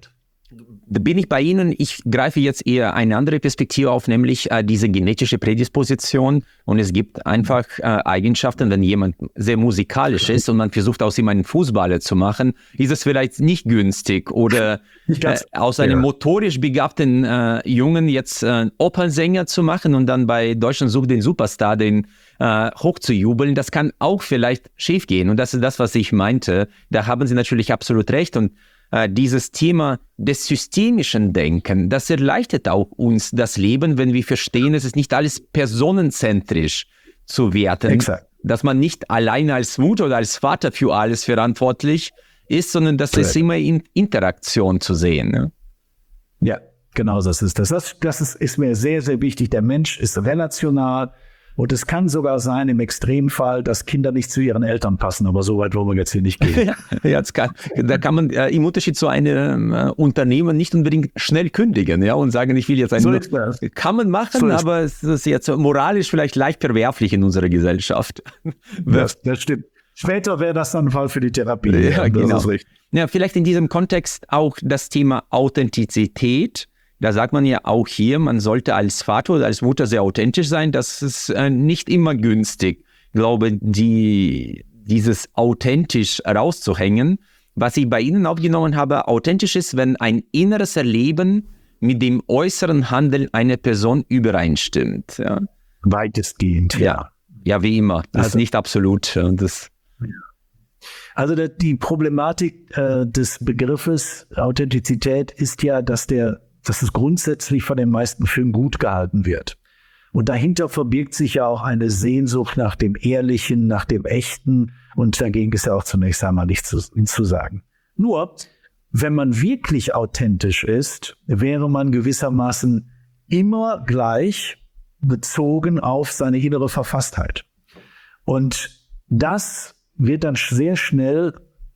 Da bin ich bei Ihnen. Ich greife jetzt eher eine andere Perspektive auf, nämlich diese genetische Prädisposition. Und es gibt einfach Eigenschaften, wenn jemand sehr musikalisch ist und man versucht, aus ihm einen Fußballer zu machen, ist es vielleicht nicht günstig. Oder aus einem motorisch begabten Jungen jetzt Opernsänger zu machen und dann bei Deutschland sucht den Superstar, den hochzujubeln, das kann auch vielleicht schiefgehen. Und das ist das, was ich meinte. Da haben Sie natürlich absolut recht. Und dieses Thema des systemischen Denken, das erleichtert auch uns das Leben, wenn wir verstehen, es ist nicht alles personenzentrisch zu werten, Exakt. dass man nicht alleine als Mutter oder als Vater für alles verantwortlich ist, sondern dass es immer in Interaktion zu sehen. Ne? Ja, genau das ist das. Das ist mir sehr, sehr wichtig. Der Mensch ist relational. Und es kann sogar sein, im Extremfall, dass Kinder nicht zu ihren Eltern passen. Aber so weit wollen wir jetzt hier nicht gehen. Da kann man im Unterschied zu einem Unternehmen nicht unbedingt schnell kündigen, ja, und sagen, ich will jetzt einen. Kann man machen, aber es ist jetzt moralisch vielleicht leicht verwerflich in unserer Gesellschaft. Das stimmt. Später wäre das dann ein Fall für die Therapie. Ja, genau. Das ist richtig. Ja, vielleicht in diesem Kontext auch das Thema Authentizität. Da sagt man ja auch hier, man sollte als Vater oder als Mutter sehr authentisch sein. Das ist nicht immer günstig, glaube dieses authentisch rauszuhängen. Was ich bei Ihnen aufgenommen habe, authentisch ist, wenn ein inneres Erleben mit dem äußeren Handeln einer Person übereinstimmt. Ja. Weitestgehend, ja. Ja, wie immer. Das ist nicht absolut. Also die Problematik des Begriffes Authentizität ist ja, dass es grundsätzlich von den meisten für gut gehalten wird. Und dahinter verbirgt sich ja auch eine Sehnsucht nach dem Ehrlichen, nach dem Echten. Und dagegen ist ja auch zunächst einmal nichts zu sagen. Nur, wenn man wirklich authentisch ist, wäre man gewissermaßen immer gleich bezogen auf seine innere Verfasstheit. Und das wird dann sehr schnell,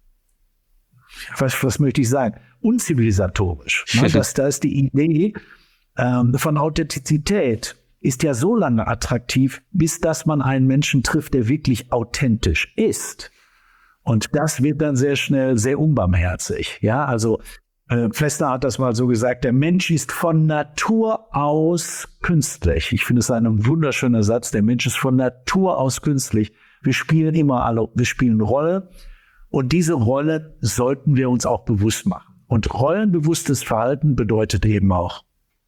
was möchte ich sagen, unzivilisatorisch. Da ist die Idee von Authentizität ist ja so lange attraktiv, bis dass man einen Menschen trifft, der wirklich authentisch ist. Und das wird dann sehr schnell sehr unbarmherzig. Ja, also Flessner hat das mal so gesagt, der Mensch ist von Natur aus künstlich. Ich finde es ein wunderschöner Satz, der Mensch ist von Natur aus künstlich. Wir spielen Rolle und diese Rolle sollten wir uns auch bewusst machen. Und rollenbewusstes Verhalten bedeutet eben auch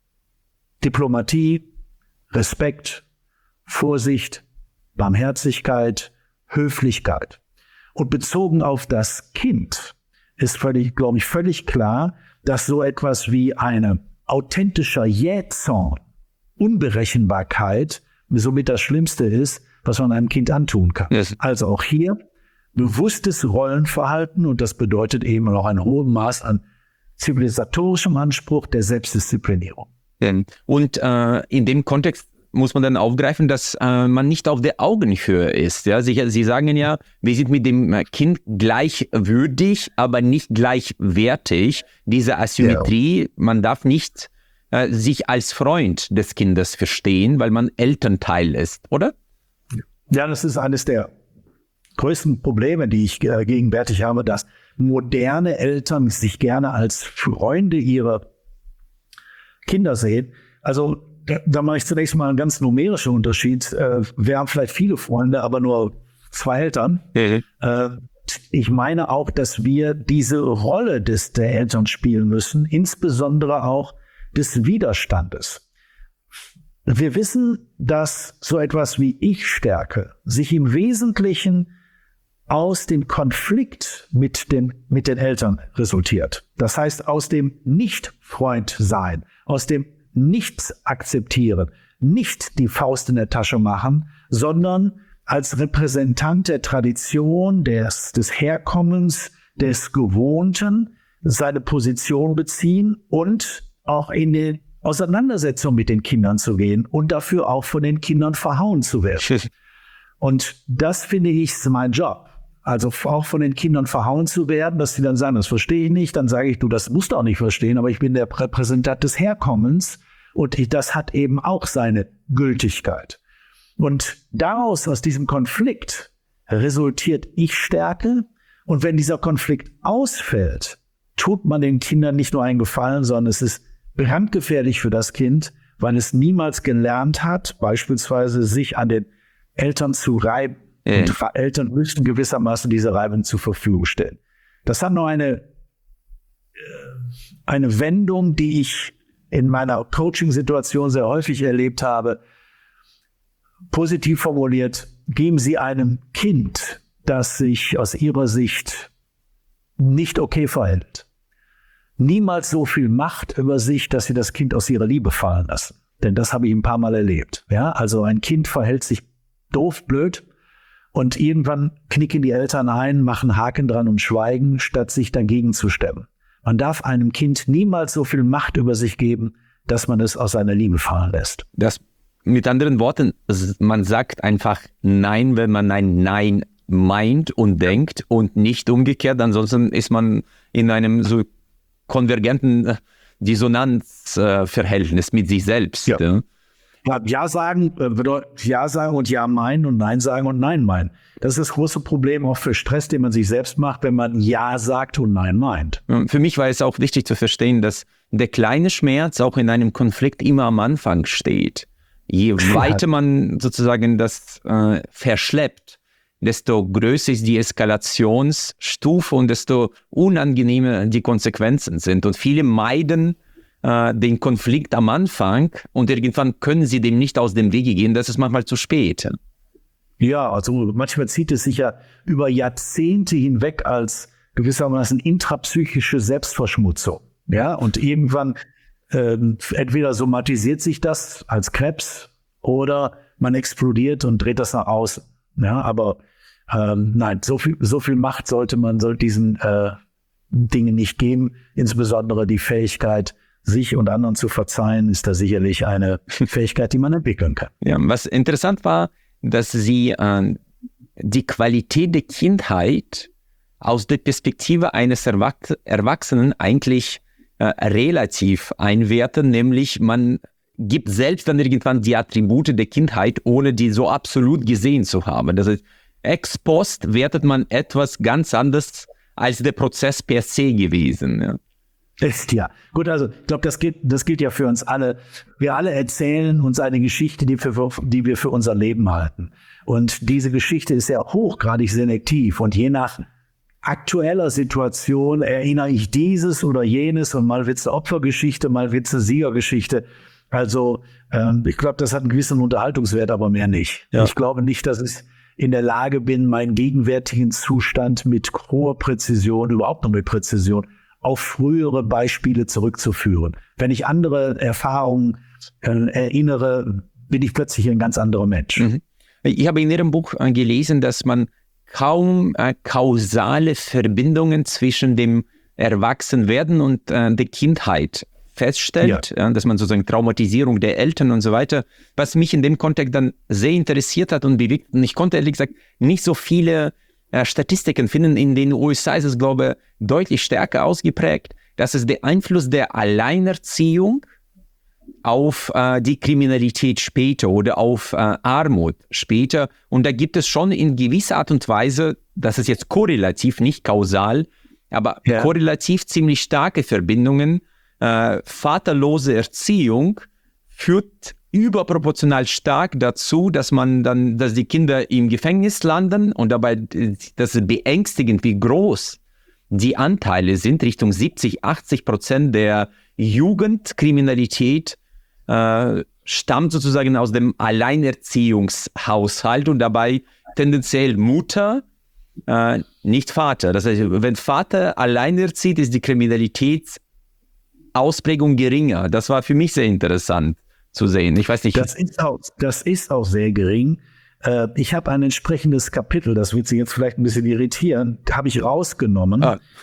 Diplomatie, Respekt, Vorsicht, Barmherzigkeit, Höflichkeit. Und bezogen auf das Kind ist glaube ich, völlig klar, dass so etwas wie eine authentischer Jähzorn, Unberechenbarkeit somit das Schlimmste ist, was man einem Kind antun kann. Yes. Also auch hier bewusstes Rollenverhalten, und das bedeutet eben auch ein hohes Maß an zivilisatorischem Anspruch der Selbstdisziplinierung. Und in dem Kontext muss man dann aufgreifen, dass man nicht auf der Augenhöhe ist. Ja? Sie sagen ja, wir sind mit dem Kind gleichwürdig, aber nicht gleichwertig. Diese Asymmetrie, man darf nicht sich als Freund des Kindes verstehen, weil man Elternteil ist, oder? Ja, das ist eines der größten Probleme, die ich gegenwärtig habe, dass moderne Eltern sich gerne als Freunde ihrer Kinder sehen. Also da mache ich zunächst mal einen ganz numerischen Unterschied. Wir haben vielleicht viele Freunde, aber nur 2 Eltern. Ich meine auch, dass wir diese Rolle der Eltern spielen müssen, insbesondere auch des Widerstandes. Wir wissen, dass so etwas wie Ich-Stärke sich im Wesentlichen aus dem Konflikt mit den Eltern resultiert. Das heißt, aus dem Nicht-Freund-Sein, aus dem Nichts-Akzeptieren, nicht die Faust in der Tasche machen, sondern als Repräsentant der Tradition, des Herkommens, des Gewohnten seine Position beziehen und auch in die Auseinandersetzung mit den Kindern zu gehen und dafür auch von den Kindern verhauen zu werden. Und das finde ich ist mein Job. Also auch von den Kindern verhauen zu werden, dass sie dann sagen, das verstehe ich nicht. Dann sage ich, du, das musst du auch nicht verstehen, aber ich bin der Repräsentant des Herkommens und das hat eben auch seine Gültigkeit. Und daraus, aus diesem Konflikt, resultiert Ich-Stärke. Und wenn dieser Konflikt ausfällt, tut man den Kindern nicht nur einen Gefallen, sondern es ist brandgefährlich für das Kind, weil es niemals gelernt hat, beispielsweise sich an den Eltern zu reiben. Und Eltern müssen gewissermaßen diese Reibung zur Verfügung stellen. Das hat noch eine Wendung, die ich in meiner Coaching-Situation sehr häufig erlebt habe. Positiv formuliert, geben Sie einem Kind, das sich aus Ihrer Sicht nicht okay verhält, niemals so viel Macht über sich, dass Sie das Kind aus ihrer Liebe fallen lassen. Denn das habe ich ein paar Mal erlebt. Ja, also ein Kind verhält sich doof, blöd und irgendwann knicken die Eltern ein, machen Haken dran und schweigen, statt sich dagegen zu stemmen. Man darf einem Kind niemals so viel Macht über sich geben, dass man es aus seiner Liebe fallen lässt. Das, mit anderen Worten, man sagt einfach Nein, wenn man ein Nein meint und denkt und nicht umgekehrt. Ansonsten ist man in einem so konvergenten Dissonanzverhältnis mit sich selbst. Ja. Ja sagen bedeutet Ja sagen und Ja meinen und Nein sagen und Nein meinen. Das ist das große Problem auch für Stress, den man sich selbst macht, wenn man Ja sagt und Nein meint. Für mich war es auch wichtig zu verstehen, dass der kleine Schmerz auch in einem Konflikt immer am Anfang steht. Je weiter man sozusagen das verschleppt, desto größer ist die Eskalationsstufe und desto unangenehmer die Konsequenzen sind. Und viele meiden den Konflikt am Anfang und irgendwann können sie dem nicht aus dem Wege gehen. Das ist manchmal zu spät. Ja, also manchmal zieht es sich ja über Jahrzehnte hinweg als gewissermaßen intrapsychische Selbstverschmutzung. Ja, und irgendwann entweder somatisiert sich das als Krebs oder man explodiert und dreht das nach außen. Ja, aber nein, so viel Macht sollte diesen Dingen nicht geben. Insbesondere die Fähigkeit, sich und anderen zu verzeihen, ist da sicherlich eine Fähigkeit, die man entwickeln kann. Ja, was interessant war, dass Sie die Qualität der Kindheit aus der Perspektive eines Erwachsenen eigentlich relativ einwerten, nämlich man gibt selbst dann irgendwann die Attribute der Kindheit, ohne die so absolut gesehen zu haben. Das heißt, ex post wertet man etwas ganz anderes als der Prozess per se gewesen. Ja. Ist ja. Gut, also ich glaube, das gilt ja für uns alle. Wir alle erzählen uns eine Geschichte, die wir für unser Leben halten. Und diese Geschichte ist ja hochgradig selektiv. Und je nach aktueller Situation erinnere ich dieses oder jenes und mal wird's eine Opfergeschichte, mal wird's eine Siegergeschichte. Also ich glaube, das hat einen gewissen Unterhaltungswert, aber mehr nicht. Ja. Ich glaube nicht, dass ich in der Lage bin, meinen gegenwärtigen Zustand mit hoher Präzision, überhaupt noch mit Präzision, auf frühere Beispiele zurückzuführen. Wenn ich andere Erfahrungen erinnere, bin ich plötzlich ein ganz anderer Mensch. Mhm. Ich habe in Ihrem Buch gelesen, dass man kaum kausale Verbindungen zwischen dem Erwachsenwerden und der Kindheit feststellt, ja. Dass man sozusagen Traumatisierung der Eltern und so weiter, was mich in dem Kontext dann sehr interessiert hat und bewegt. Und ich konnte ehrlich gesagt nicht so viele Statistiken finden. In den USA ist es, glaube ich, deutlich stärker ausgeprägt. Das ist der Einfluss der Alleinerziehung auf die Kriminalität später oder auf Armut später. Und da gibt es schon in gewisser Art und Weise, das ist jetzt korrelativ, nicht kausal, aber korrelativ ziemlich starke Verbindungen. Vaterlose Erziehung führt überproportional stark dazu, dass die Kinder im Gefängnis landen und dabei, das ist beängstigend, wie groß die Anteile sind. Richtung 70-80% der Jugendkriminalität stammt sozusagen aus dem Alleinerziehungshaushalt und dabei tendenziell Mutter, nicht Vater. Das heißt, wenn Vater alleinerzieht, ist die Kriminalitätsausprägung geringer. Das war für mich sehr interessant zu sehen. Ich weiß nicht. Das ist auch sehr gering. Ich habe ein entsprechendes Kapitel, das wird Sie jetzt vielleicht ein bisschen irritieren, habe ich rausgenommen,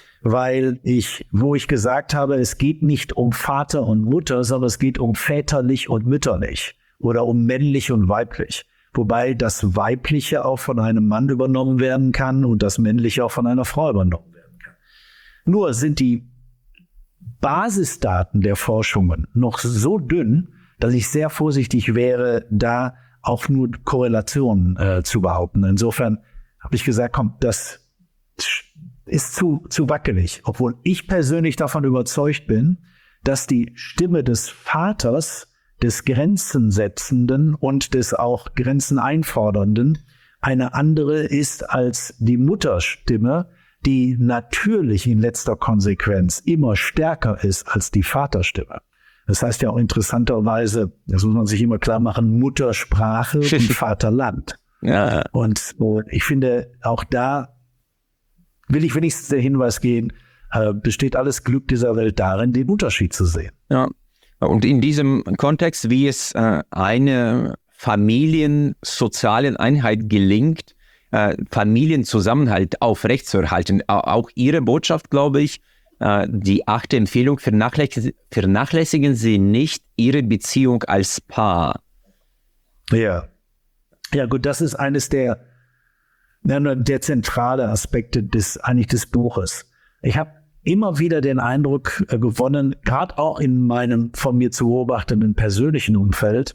wo ich gesagt habe, es geht nicht um Vater und Mutter, sondern es geht um väterlich und mütterlich oder um männlich und weiblich. Wobei das Weibliche auch von einem Mann übernommen werden kann und das Männliche auch von einer Frau übernommen werden kann. Nur sind die Basisdaten der Forschungen noch so dünn, dass ich sehr vorsichtig wäre, da auch nur Korrelationen zu behaupten. Insofern habe ich gesagt, komm, ist zu wackelig, obwohl ich persönlich davon überzeugt bin, dass die Stimme des Vaters, des Grenzensetzenden und des auch Grenzen einfordernden eine andere ist als die Mutterstimme, die natürlich in letzter Konsequenz immer stärker ist als die Vaterstimme. Das heißt ja auch interessanterweise, das muss man sich immer klar machen, Muttersprache und Vaterland. Ja. Und ich finde, auch da will ich wenigstens der Hinweis gehen, besteht alles Glück dieser Welt darin, den Unterschied zu sehen. Ja. Und in diesem Kontext, wie es eine familiensozialen Einheit gelingt, Familienzusammenhalt aufrechtzuerhalten. Auch Ihre Botschaft, glaube ich, die 8. Empfehlung, vernachlässigen Sie nicht Ihre Beziehung als Paar. Ja. Ja gut, das ist eines der zentralen Aspekte des Buches. Ich habe immer wieder den Eindruck gewonnen, gerade auch in meinem von mir zu beobachtenden persönlichen Umfeld,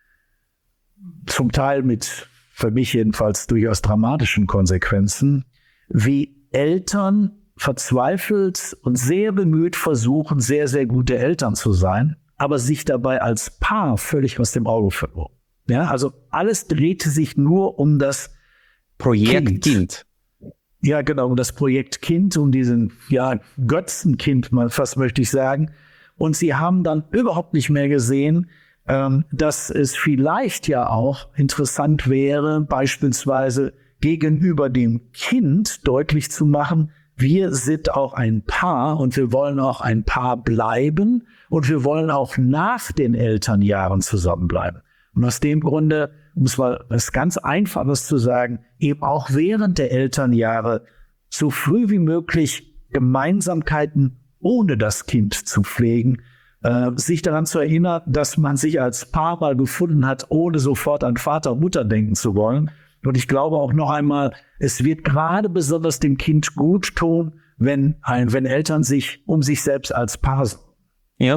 zum Teil mit, für mich jedenfalls, durchaus dramatischen Konsequenzen, wie Eltern verzweifelt und sehr bemüht versuchen, sehr, sehr gute Eltern zu sein, aber sich dabei als Paar völlig aus dem Auge verloren. Ja, also alles drehte sich nur um das Projekt Kind. Ja, genau, um das Projekt Kind, um diesen Götzenkind, mal fast möchte ich sagen. Und sie haben dann überhaupt nicht mehr gesehen, dass es vielleicht ja auch interessant wäre, beispielsweise gegenüber dem Kind deutlich zu machen, wir sind auch ein Paar und wir wollen auch ein Paar bleiben und wir wollen auch nach den Elternjahren zusammenbleiben. Und aus dem Grunde, um es mal was ganz Einfaches zu sagen, eben auch während der Elternjahre so früh wie möglich Gemeinsamkeiten ohne das Kind zu pflegen, sich daran zu erinnern, dass man sich als Paar mal gefunden hat, ohne sofort an Vater und Mutter denken zu wollen. Und ich glaube auch noch einmal, es wird gerade besonders dem Kind gut tun, wenn Eltern sich um sich selbst als Paar sorgen. Ja,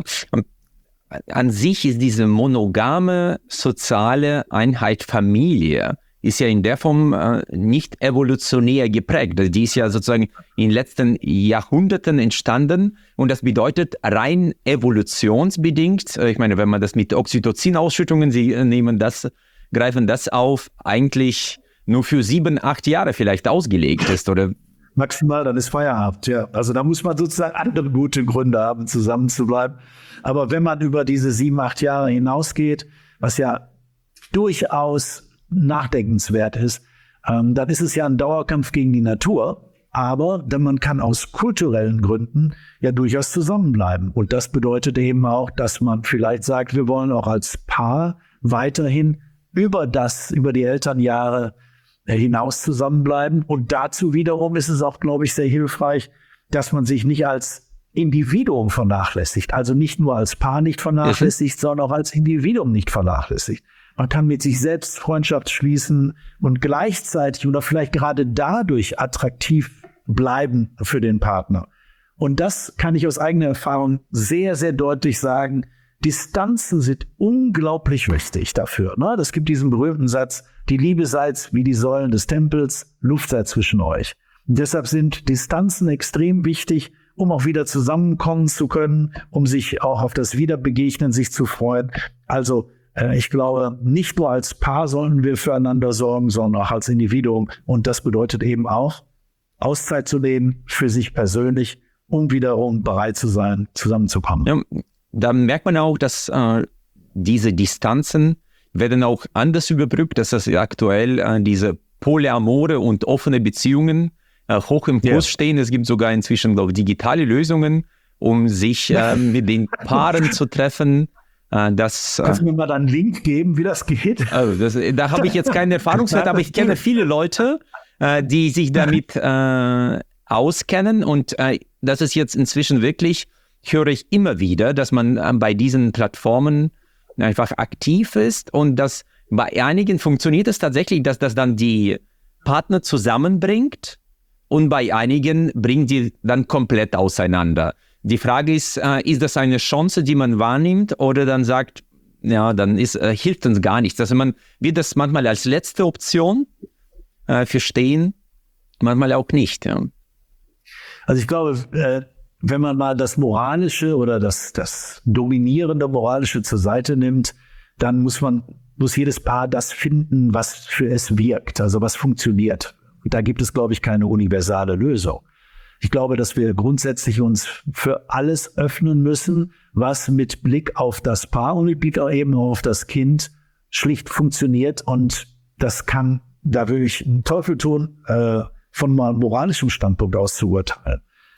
an sich ist diese monogame soziale Einheit Familie ist ja in der Form nicht evolutionär geprägt. Die ist ja sozusagen in den letzten Jahrhunderten entstanden und das bedeutet rein evolutionsbedingt, ich meine, wenn man das mit Oxytocin-Ausschüttungen, Sie greifen das auf, eigentlich nur für 7, 8 Jahre vielleicht ausgelegt ist, oder? Maximal, dann ist Feierabend, ja. Also da muss man sozusagen andere gute Gründe haben, zusammen zu bleiben. Aber wenn man über diese 7, 8 Jahre hinausgeht, was ja durchaus nachdenkenswert ist, dann ist es ja ein Dauerkampf gegen die Natur. Aber man kann aus kulturellen Gründen ja durchaus zusammenbleiben. Und das bedeutet eben auch, dass man vielleicht sagt, wir wollen auch als Paar weiterhin über die Elternjahre hinaus zusammenbleiben. Und dazu wiederum ist es auch, glaube ich, sehr hilfreich, dass man sich nicht als Individuum vernachlässigt. Also nicht nur als Paar nicht vernachlässigt, sondern auch als Individuum nicht vernachlässigt. Man kann mit sich selbst Freundschaft schließen und gleichzeitig oder vielleicht gerade dadurch attraktiv bleiben für den Partner. Und das kann ich aus eigener Erfahrung sehr, sehr deutlich sagen. Distanzen sind unglaublich wichtig dafür. Ne? Das gibt diesen berühmten Satz, die Liebe seid wie die Säulen des Tempels, Luft sei zwischen euch. Und deshalb sind Distanzen extrem wichtig, um auch wieder zusammenkommen zu können, um sich auch auf das Wiederbegegnen sich zu freuen. Also ich glaube, nicht nur als Paar sollen wir füreinander sorgen, sondern auch als Individuum. Und das bedeutet eben auch, Auszeit zu nehmen für sich persönlich, um wiederum bereit zu sein, zusammenzukommen. Ja, da merkt man auch, dass diese Distanzen werden auch anders überbrückt, dass das aktuell diese polyamore und offene Beziehungen hoch im Kurs stehen. Es gibt sogar inzwischen, glaube ich, digitale Lösungen, um sich mit den Paaren zu treffen. Kannst du mir mal dann einen Link geben, wie das geht? Also da habe ich jetzt keinen Erfahrungswert, aber ich kenne viele Leute, die sich damit auskennen und das ist jetzt inzwischen wirklich, höre ich immer wieder, dass man bei diesen Plattformen einfach aktiv ist und dass bei einigen funktioniert es tatsächlich, dass das dann die Partner zusammenbringt und bei einigen bringt die dann komplett auseinander. Die Frage ist das eine Chance, die man wahrnimmt oder dann sagt, ja, dann hilft uns gar nichts. Also man wird das manchmal als letzte Option verstehen, manchmal auch nicht. Ja. Also ich glaube, wenn man mal das Moralische oder das dominierende Moralische zur Seite nimmt, dann muss jedes Paar das finden, was für es wirkt, also was funktioniert. Da gibt es, glaube ich, keine universale Lösung. Ich glaube, dass wir grundsätzlich uns für alles öffnen müssen, was mit Blick auf das Paar und mit Blick auch eben auf das Kind schlicht funktioniert. Und das kann, da würde ich einen Teufel tun, von mal moralischem Standpunkt aus zu urteilen.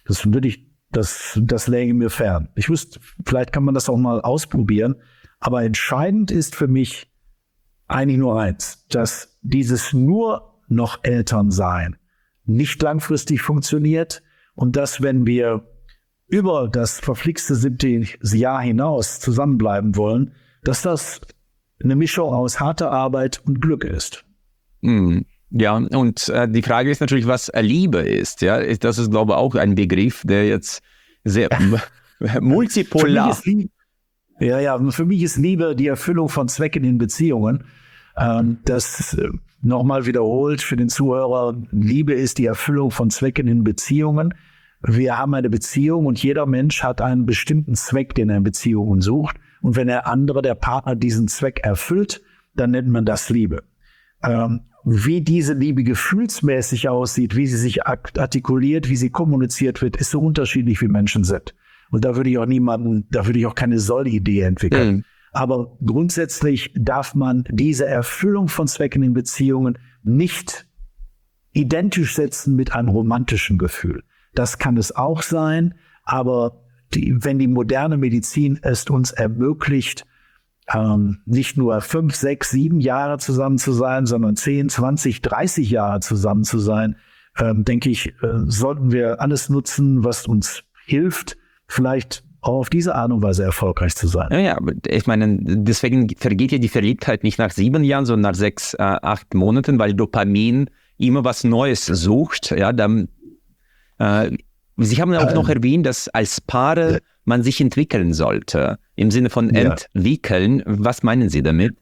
Das läge mir fern. Ich wüsste, vielleicht kann man das auch mal ausprobieren. Aber entscheidend ist für mich eigentlich nur eins, dass dieses nur noch Elternsein nicht langfristig funktioniert und dass, wenn wir über das verflixte 7. Jahr hinaus zusammenbleiben wollen, dass das eine Mischung aus harter Arbeit und Glück ist. Ja, und die Frage ist natürlich, was Liebe ist. Ja, das ist, glaube ich, auch ein Begriff, der jetzt sehr multipolar. Für mich ist Liebe die Erfüllung von Zwecken in Beziehungen. Das nochmal wiederholt für den Zuhörer. Liebe ist die Erfüllung von Zwecken in Beziehungen. Wir haben eine Beziehung und jeder Mensch hat einen bestimmten Zweck, den er in Beziehungen sucht. Und wenn der Partner diesen Zweck erfüllt, dann nennt man das Liebe. Wie diese Liebe gefühlsmäßig aussieht, wie sie sich artikuliert, wie sie kommuniziert wird, ist so unterschiedlich, wie Menschen sind. Und da würde ich auch keine Soll-Idee entwickeln. Aber grundsätzlich darf man diese Erfüllung von Zwecken in Beziehungen nicht identisch setzen mit einem romantischen Gefühl. Das kann es auch sein, aber wenn die moderne Medizin es uns ermöglicht, nicht nur 5, 6, 7 Jahre zusammen zu sein, sondern 10, 20, 30 Jahre zusammen zu sein, denke ich, sollten wir alles nutzen, was uns hilft, vielleicht auch auf diese Art und Weise erfolgreich zu sein. Ja, aber ich meine, deswegen vergeht ja die Verliebtheit nicht nach 7 Jahren, sondern nach 6, 8 Monaten, weil Dopamin immer was Neues sucht. Ja, dann, Sie haben auch noch erwähnt, dass als Paare man sich entwickeln sollte, im Sinne von entwickeln. Was meinen Sie damit?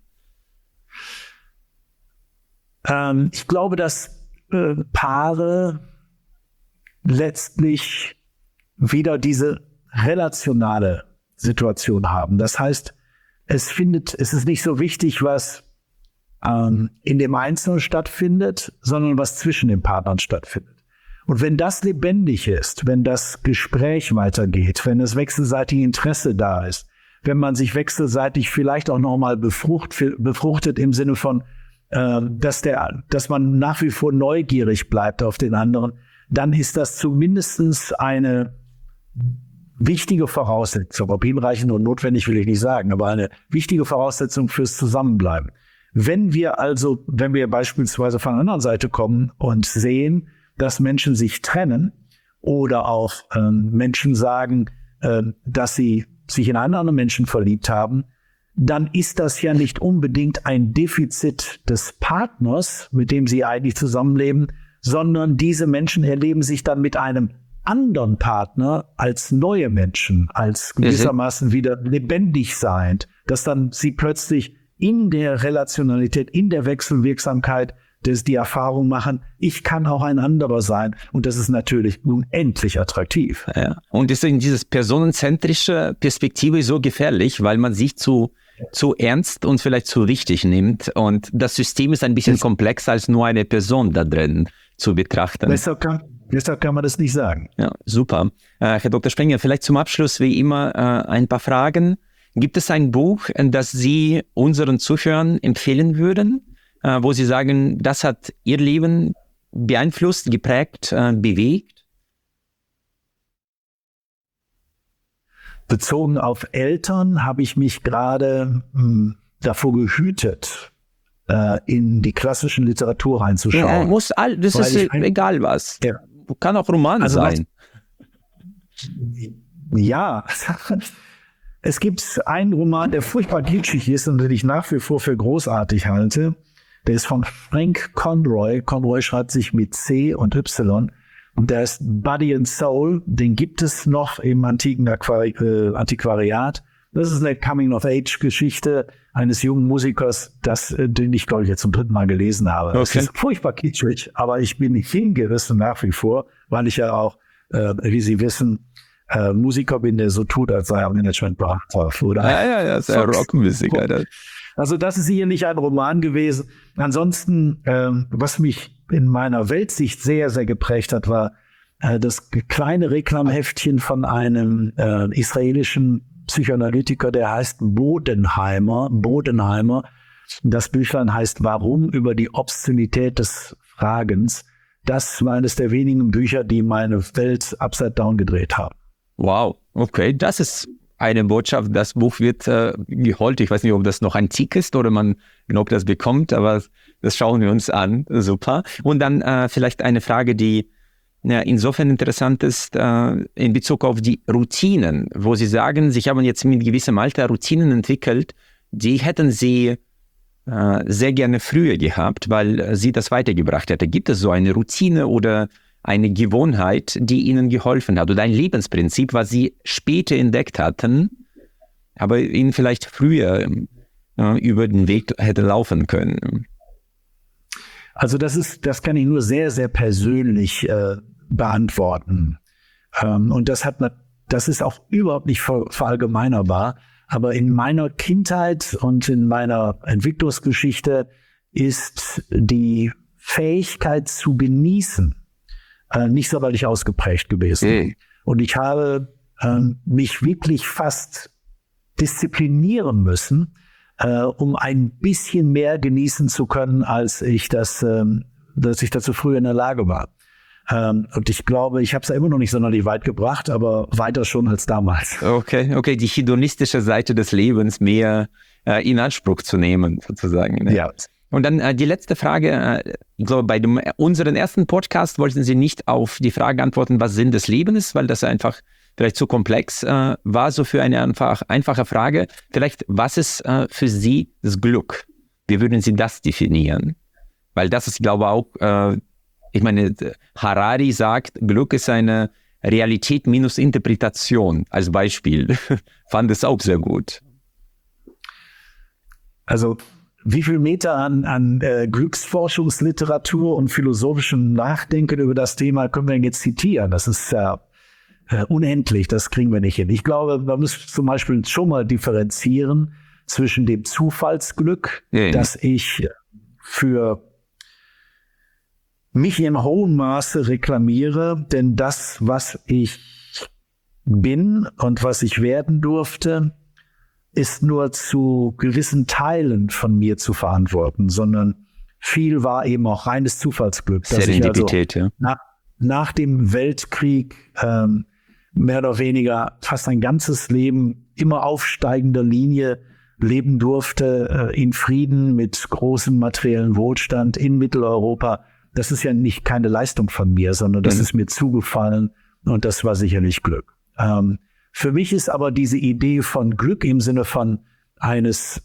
Ich glaube, dass Paare letztlich wieder diese relationale Situation haben. Das heißt, es ist nicht so wichtig, was in dem Einzelnen stattfindet, sondern was zwischen den Partnern stattfindet. Und wenn das lebendig ist, wenn das Gespräch weitergeht, wenn das wechselseitige Interesse da ist, wenn man sich wechselseitig vielleicht auch nochmal befruchtet im Sinne von, dass man nach wie vor neugierig bleibt auf den anderen, dann ist das zumindest eine wichtige Voraussetzung. Ob hinreichend und notwendig will ich nicht sagen, aber eine wichtige Voraussetzung fürs Zusammenbleiben. Wenn wir beispielsweise von der anderen Seite kommen und sehen, dass Menschen sich trennen oder auch Menschen sagen, dass sie sich in einen anderen Menschen verliebt haben, dann ist das ja nicht unbedingt ein Defizit des Partners, mit dem sie eigentlich zusammenleben, sondern diese Menschen erleben sich dann mit einem anderen Partner als neue Menschen, als gewissermaßen wieder lebendig seiend, dass dann sie plötzlich in der Relationalität, in der Wechselwirksamkeit die Erfahrung machen, ich kann auch ein anderer sein. Und das ist natürlich unendlich attraktiv. Ja. Und deswegen diese personenzentrische Perspektive ist so gefährlich, weil man sich zu ernst und vielleicht zu wichtig nimmt. Und das System ist ein bisschen komplexer als nur eine Person da drin zu betrachten. Deshalb kann man das nicht sagen. Ja, super. Herr Dr. Sprenger, vielleicht zum Abschluss wie immer ein paar Fragen. Gibt es ein Buch, das Sie unseren Zuhörern empfehlen würden, wo Sie sagen, das hat Ihr Leben beeinflusst, geprägt, bewegt? Bezogen auf Eltern habe ich mich gerade davor gehütet, in die klassischen Literatur reinzuschauen. Ja, das ist egal was. Ja. Kann auch Roman sein. Ja, es gibt einen Roman, der furchtbar kitschig ist und den ich nach wie vor für großartig halte. Der ist von Frank Conroy. Conroy schreibt sich mit C und Y. Und der ist Body and Soul. Den gibt es noch im antiken Antiquariat. Das ist eine Coming-of-Age-Geschichte eines jungen Musikers, den ich, glaube ich, jetzt zum 3. Mal gelesen habe. Okay. Das ist furchtbar kitschig, aber ich bin hingerissen nach wie vor, weil ich ja auch wie Sie wissen, Musiker bin, der so tut, als sei er Managementberater. Oder ja, sehr Rockmusik, Alter. Also das ist sicherlich ein Roman gewesen. Ansonsten, was mich in meiner Weltsicht sehr, sehr geprägt hat, war das kleine Reklamheftchen von einem israelischen Psychoanalytiker, der heißt Bodenheimer. Das Büchlein heißt Warum über die Obszönität des Fragens. Das war eines der wenigen Bücher, die meine Welt upside down gedreht haben. Wow, okay, das ist eine Botschaft. Das Buch wird geholt. Ich weiß nicht, ob das noch antik ist oder man noch das bekommt, aber das schauen wir uns an. Super. Und dann vielleicht eine Frage, die insofern interessant ist in Bezug auf die Routinen, wo Sie sagen, Sie haben jetzt mit gewissem Alter Routinen entwickelt, die hätten Sie sehr gerne früher gehabt, weil Sie das weitergebracht hätte. Gibt es so eine Routine oder eine Gewohnheit, die Ihnen geholfen hat oder ein Lebensprinzip, was Sie später entdeckt hatten, aber Ihnen vielleicht früher über den Weg hätte laufen können? Also das kann ich nur sehr, sehr persönlich beantworten. Und das ist auch überhaupt nicht verallgemeinerbar. Aber in meiner Kindheit und in meiner Entwicklungsgeschichte ist die Fähigkeit zu genießen nicht sonderlich ausgeprägt gewesen. Und ich habe mich wirklich fast disziplinieren müssen, um ein bisschen mehr genießen zu können, als ich dass ich dazu früher in der Lage war. Und ich glaube, ich habe es ja immer noch nicht sonderlich weit gebracht, aber weiter schon als damals. Okay, die hedonistische Seite des Lebens mehr in Anspruch zu nehmen, sozusagen. Ne? Ja. Und dann die letzte Frage, ich glaube, bei unserem ersten Podcast wollten Sie nicht auf die Frage antworten, was Sinn des Lebens ist, weil das einfach vielleicht zu komplex war, so für eine einfache Frage. Vielleicht, was ist für Sie das Glück? Wie würden Sie das definieren? Weil das ist, glaube ich, auch, ich meine, Harari sagt, Glück ist eine Realität minus Interpretation als Beispiel. Fand es auch sehr gut. Also wie viel Meter an Glücksforschungsliteratur und philosophischem Nachdenken über das Thema können wir denn jetzt zitieren? Das ist ja unendlich, das kriegen wir nicht hin. Ich glaube, man muss zum Beispiel schon mal differenzieren zwischen dem Zufallsglück, das ich für mich in hohem Maße reklamiere, denn das, was ich bin und was ich werden durfte, ist nur zu gewissen Teilen von mir zu verantworten, sondern viel war eben auch reines Zufallsglück. Dass Serendipität, ich also nach dem Weltkrieg mehr oder weniger fast ein ganzes Leben immer aufsteigender Linie leben durfte, in Frieden mit großem materiellen Wohlstand in Mitteleuropa. Das ist ja nicht keine Leistung von mir, sondern das ist mir zugefallen und das war sicherlich Glück. Für mich ist aber diese Idee von Glück im Sinne von eines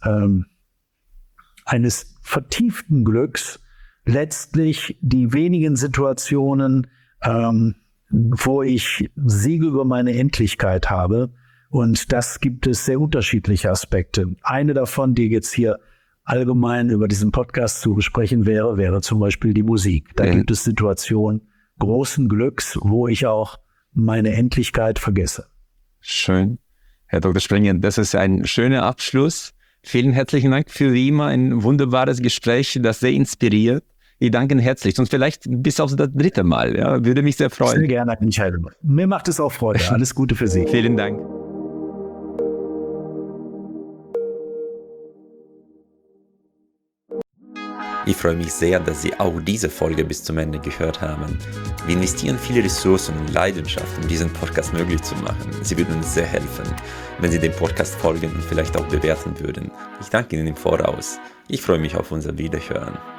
vertieften Glücks letztlich die wenigen Situationen, wo ich Siege über meine Endlichkeit habe. Und das gibt es sehr unterschiedliche Aspekte. Eine davon, die jetzt hier allgemein über diesen Podcast zu besprechen wäre zum Beispiel die Musik. Da gibt es Situationen großen Glücks, wo ich auch meine Endlichkeit vergesse. Schön. Herr Dr. Sprenger, das ist ein schöner Abschluss. Vielen herzlichen Dank für wie immer ein wunderbares Gespräch, das sehr inspiriert. Ich danke Ihnen herzlich. Und vielleicht bis aufs dritte Mal. Ja, würde mich sehr freuen. Sehr gerne, Michael. Mir macht es auch Freude. Alles Gute für Sie. Vielen Dank. Ich freue mich sehr, dass Sie auch diese Folge bis zum Ende gehört haben. Wir investieren viele Ressourcen und Leidenschaft, um diesen Podcast möglich zu machen. Sie würden uns sehr helfen, wenn Sie dem Podcast folgen und vielleicht auch bewerten würden. Ich danke Ihnen im Voraus. Ich freue mich auf unser Wiederhören.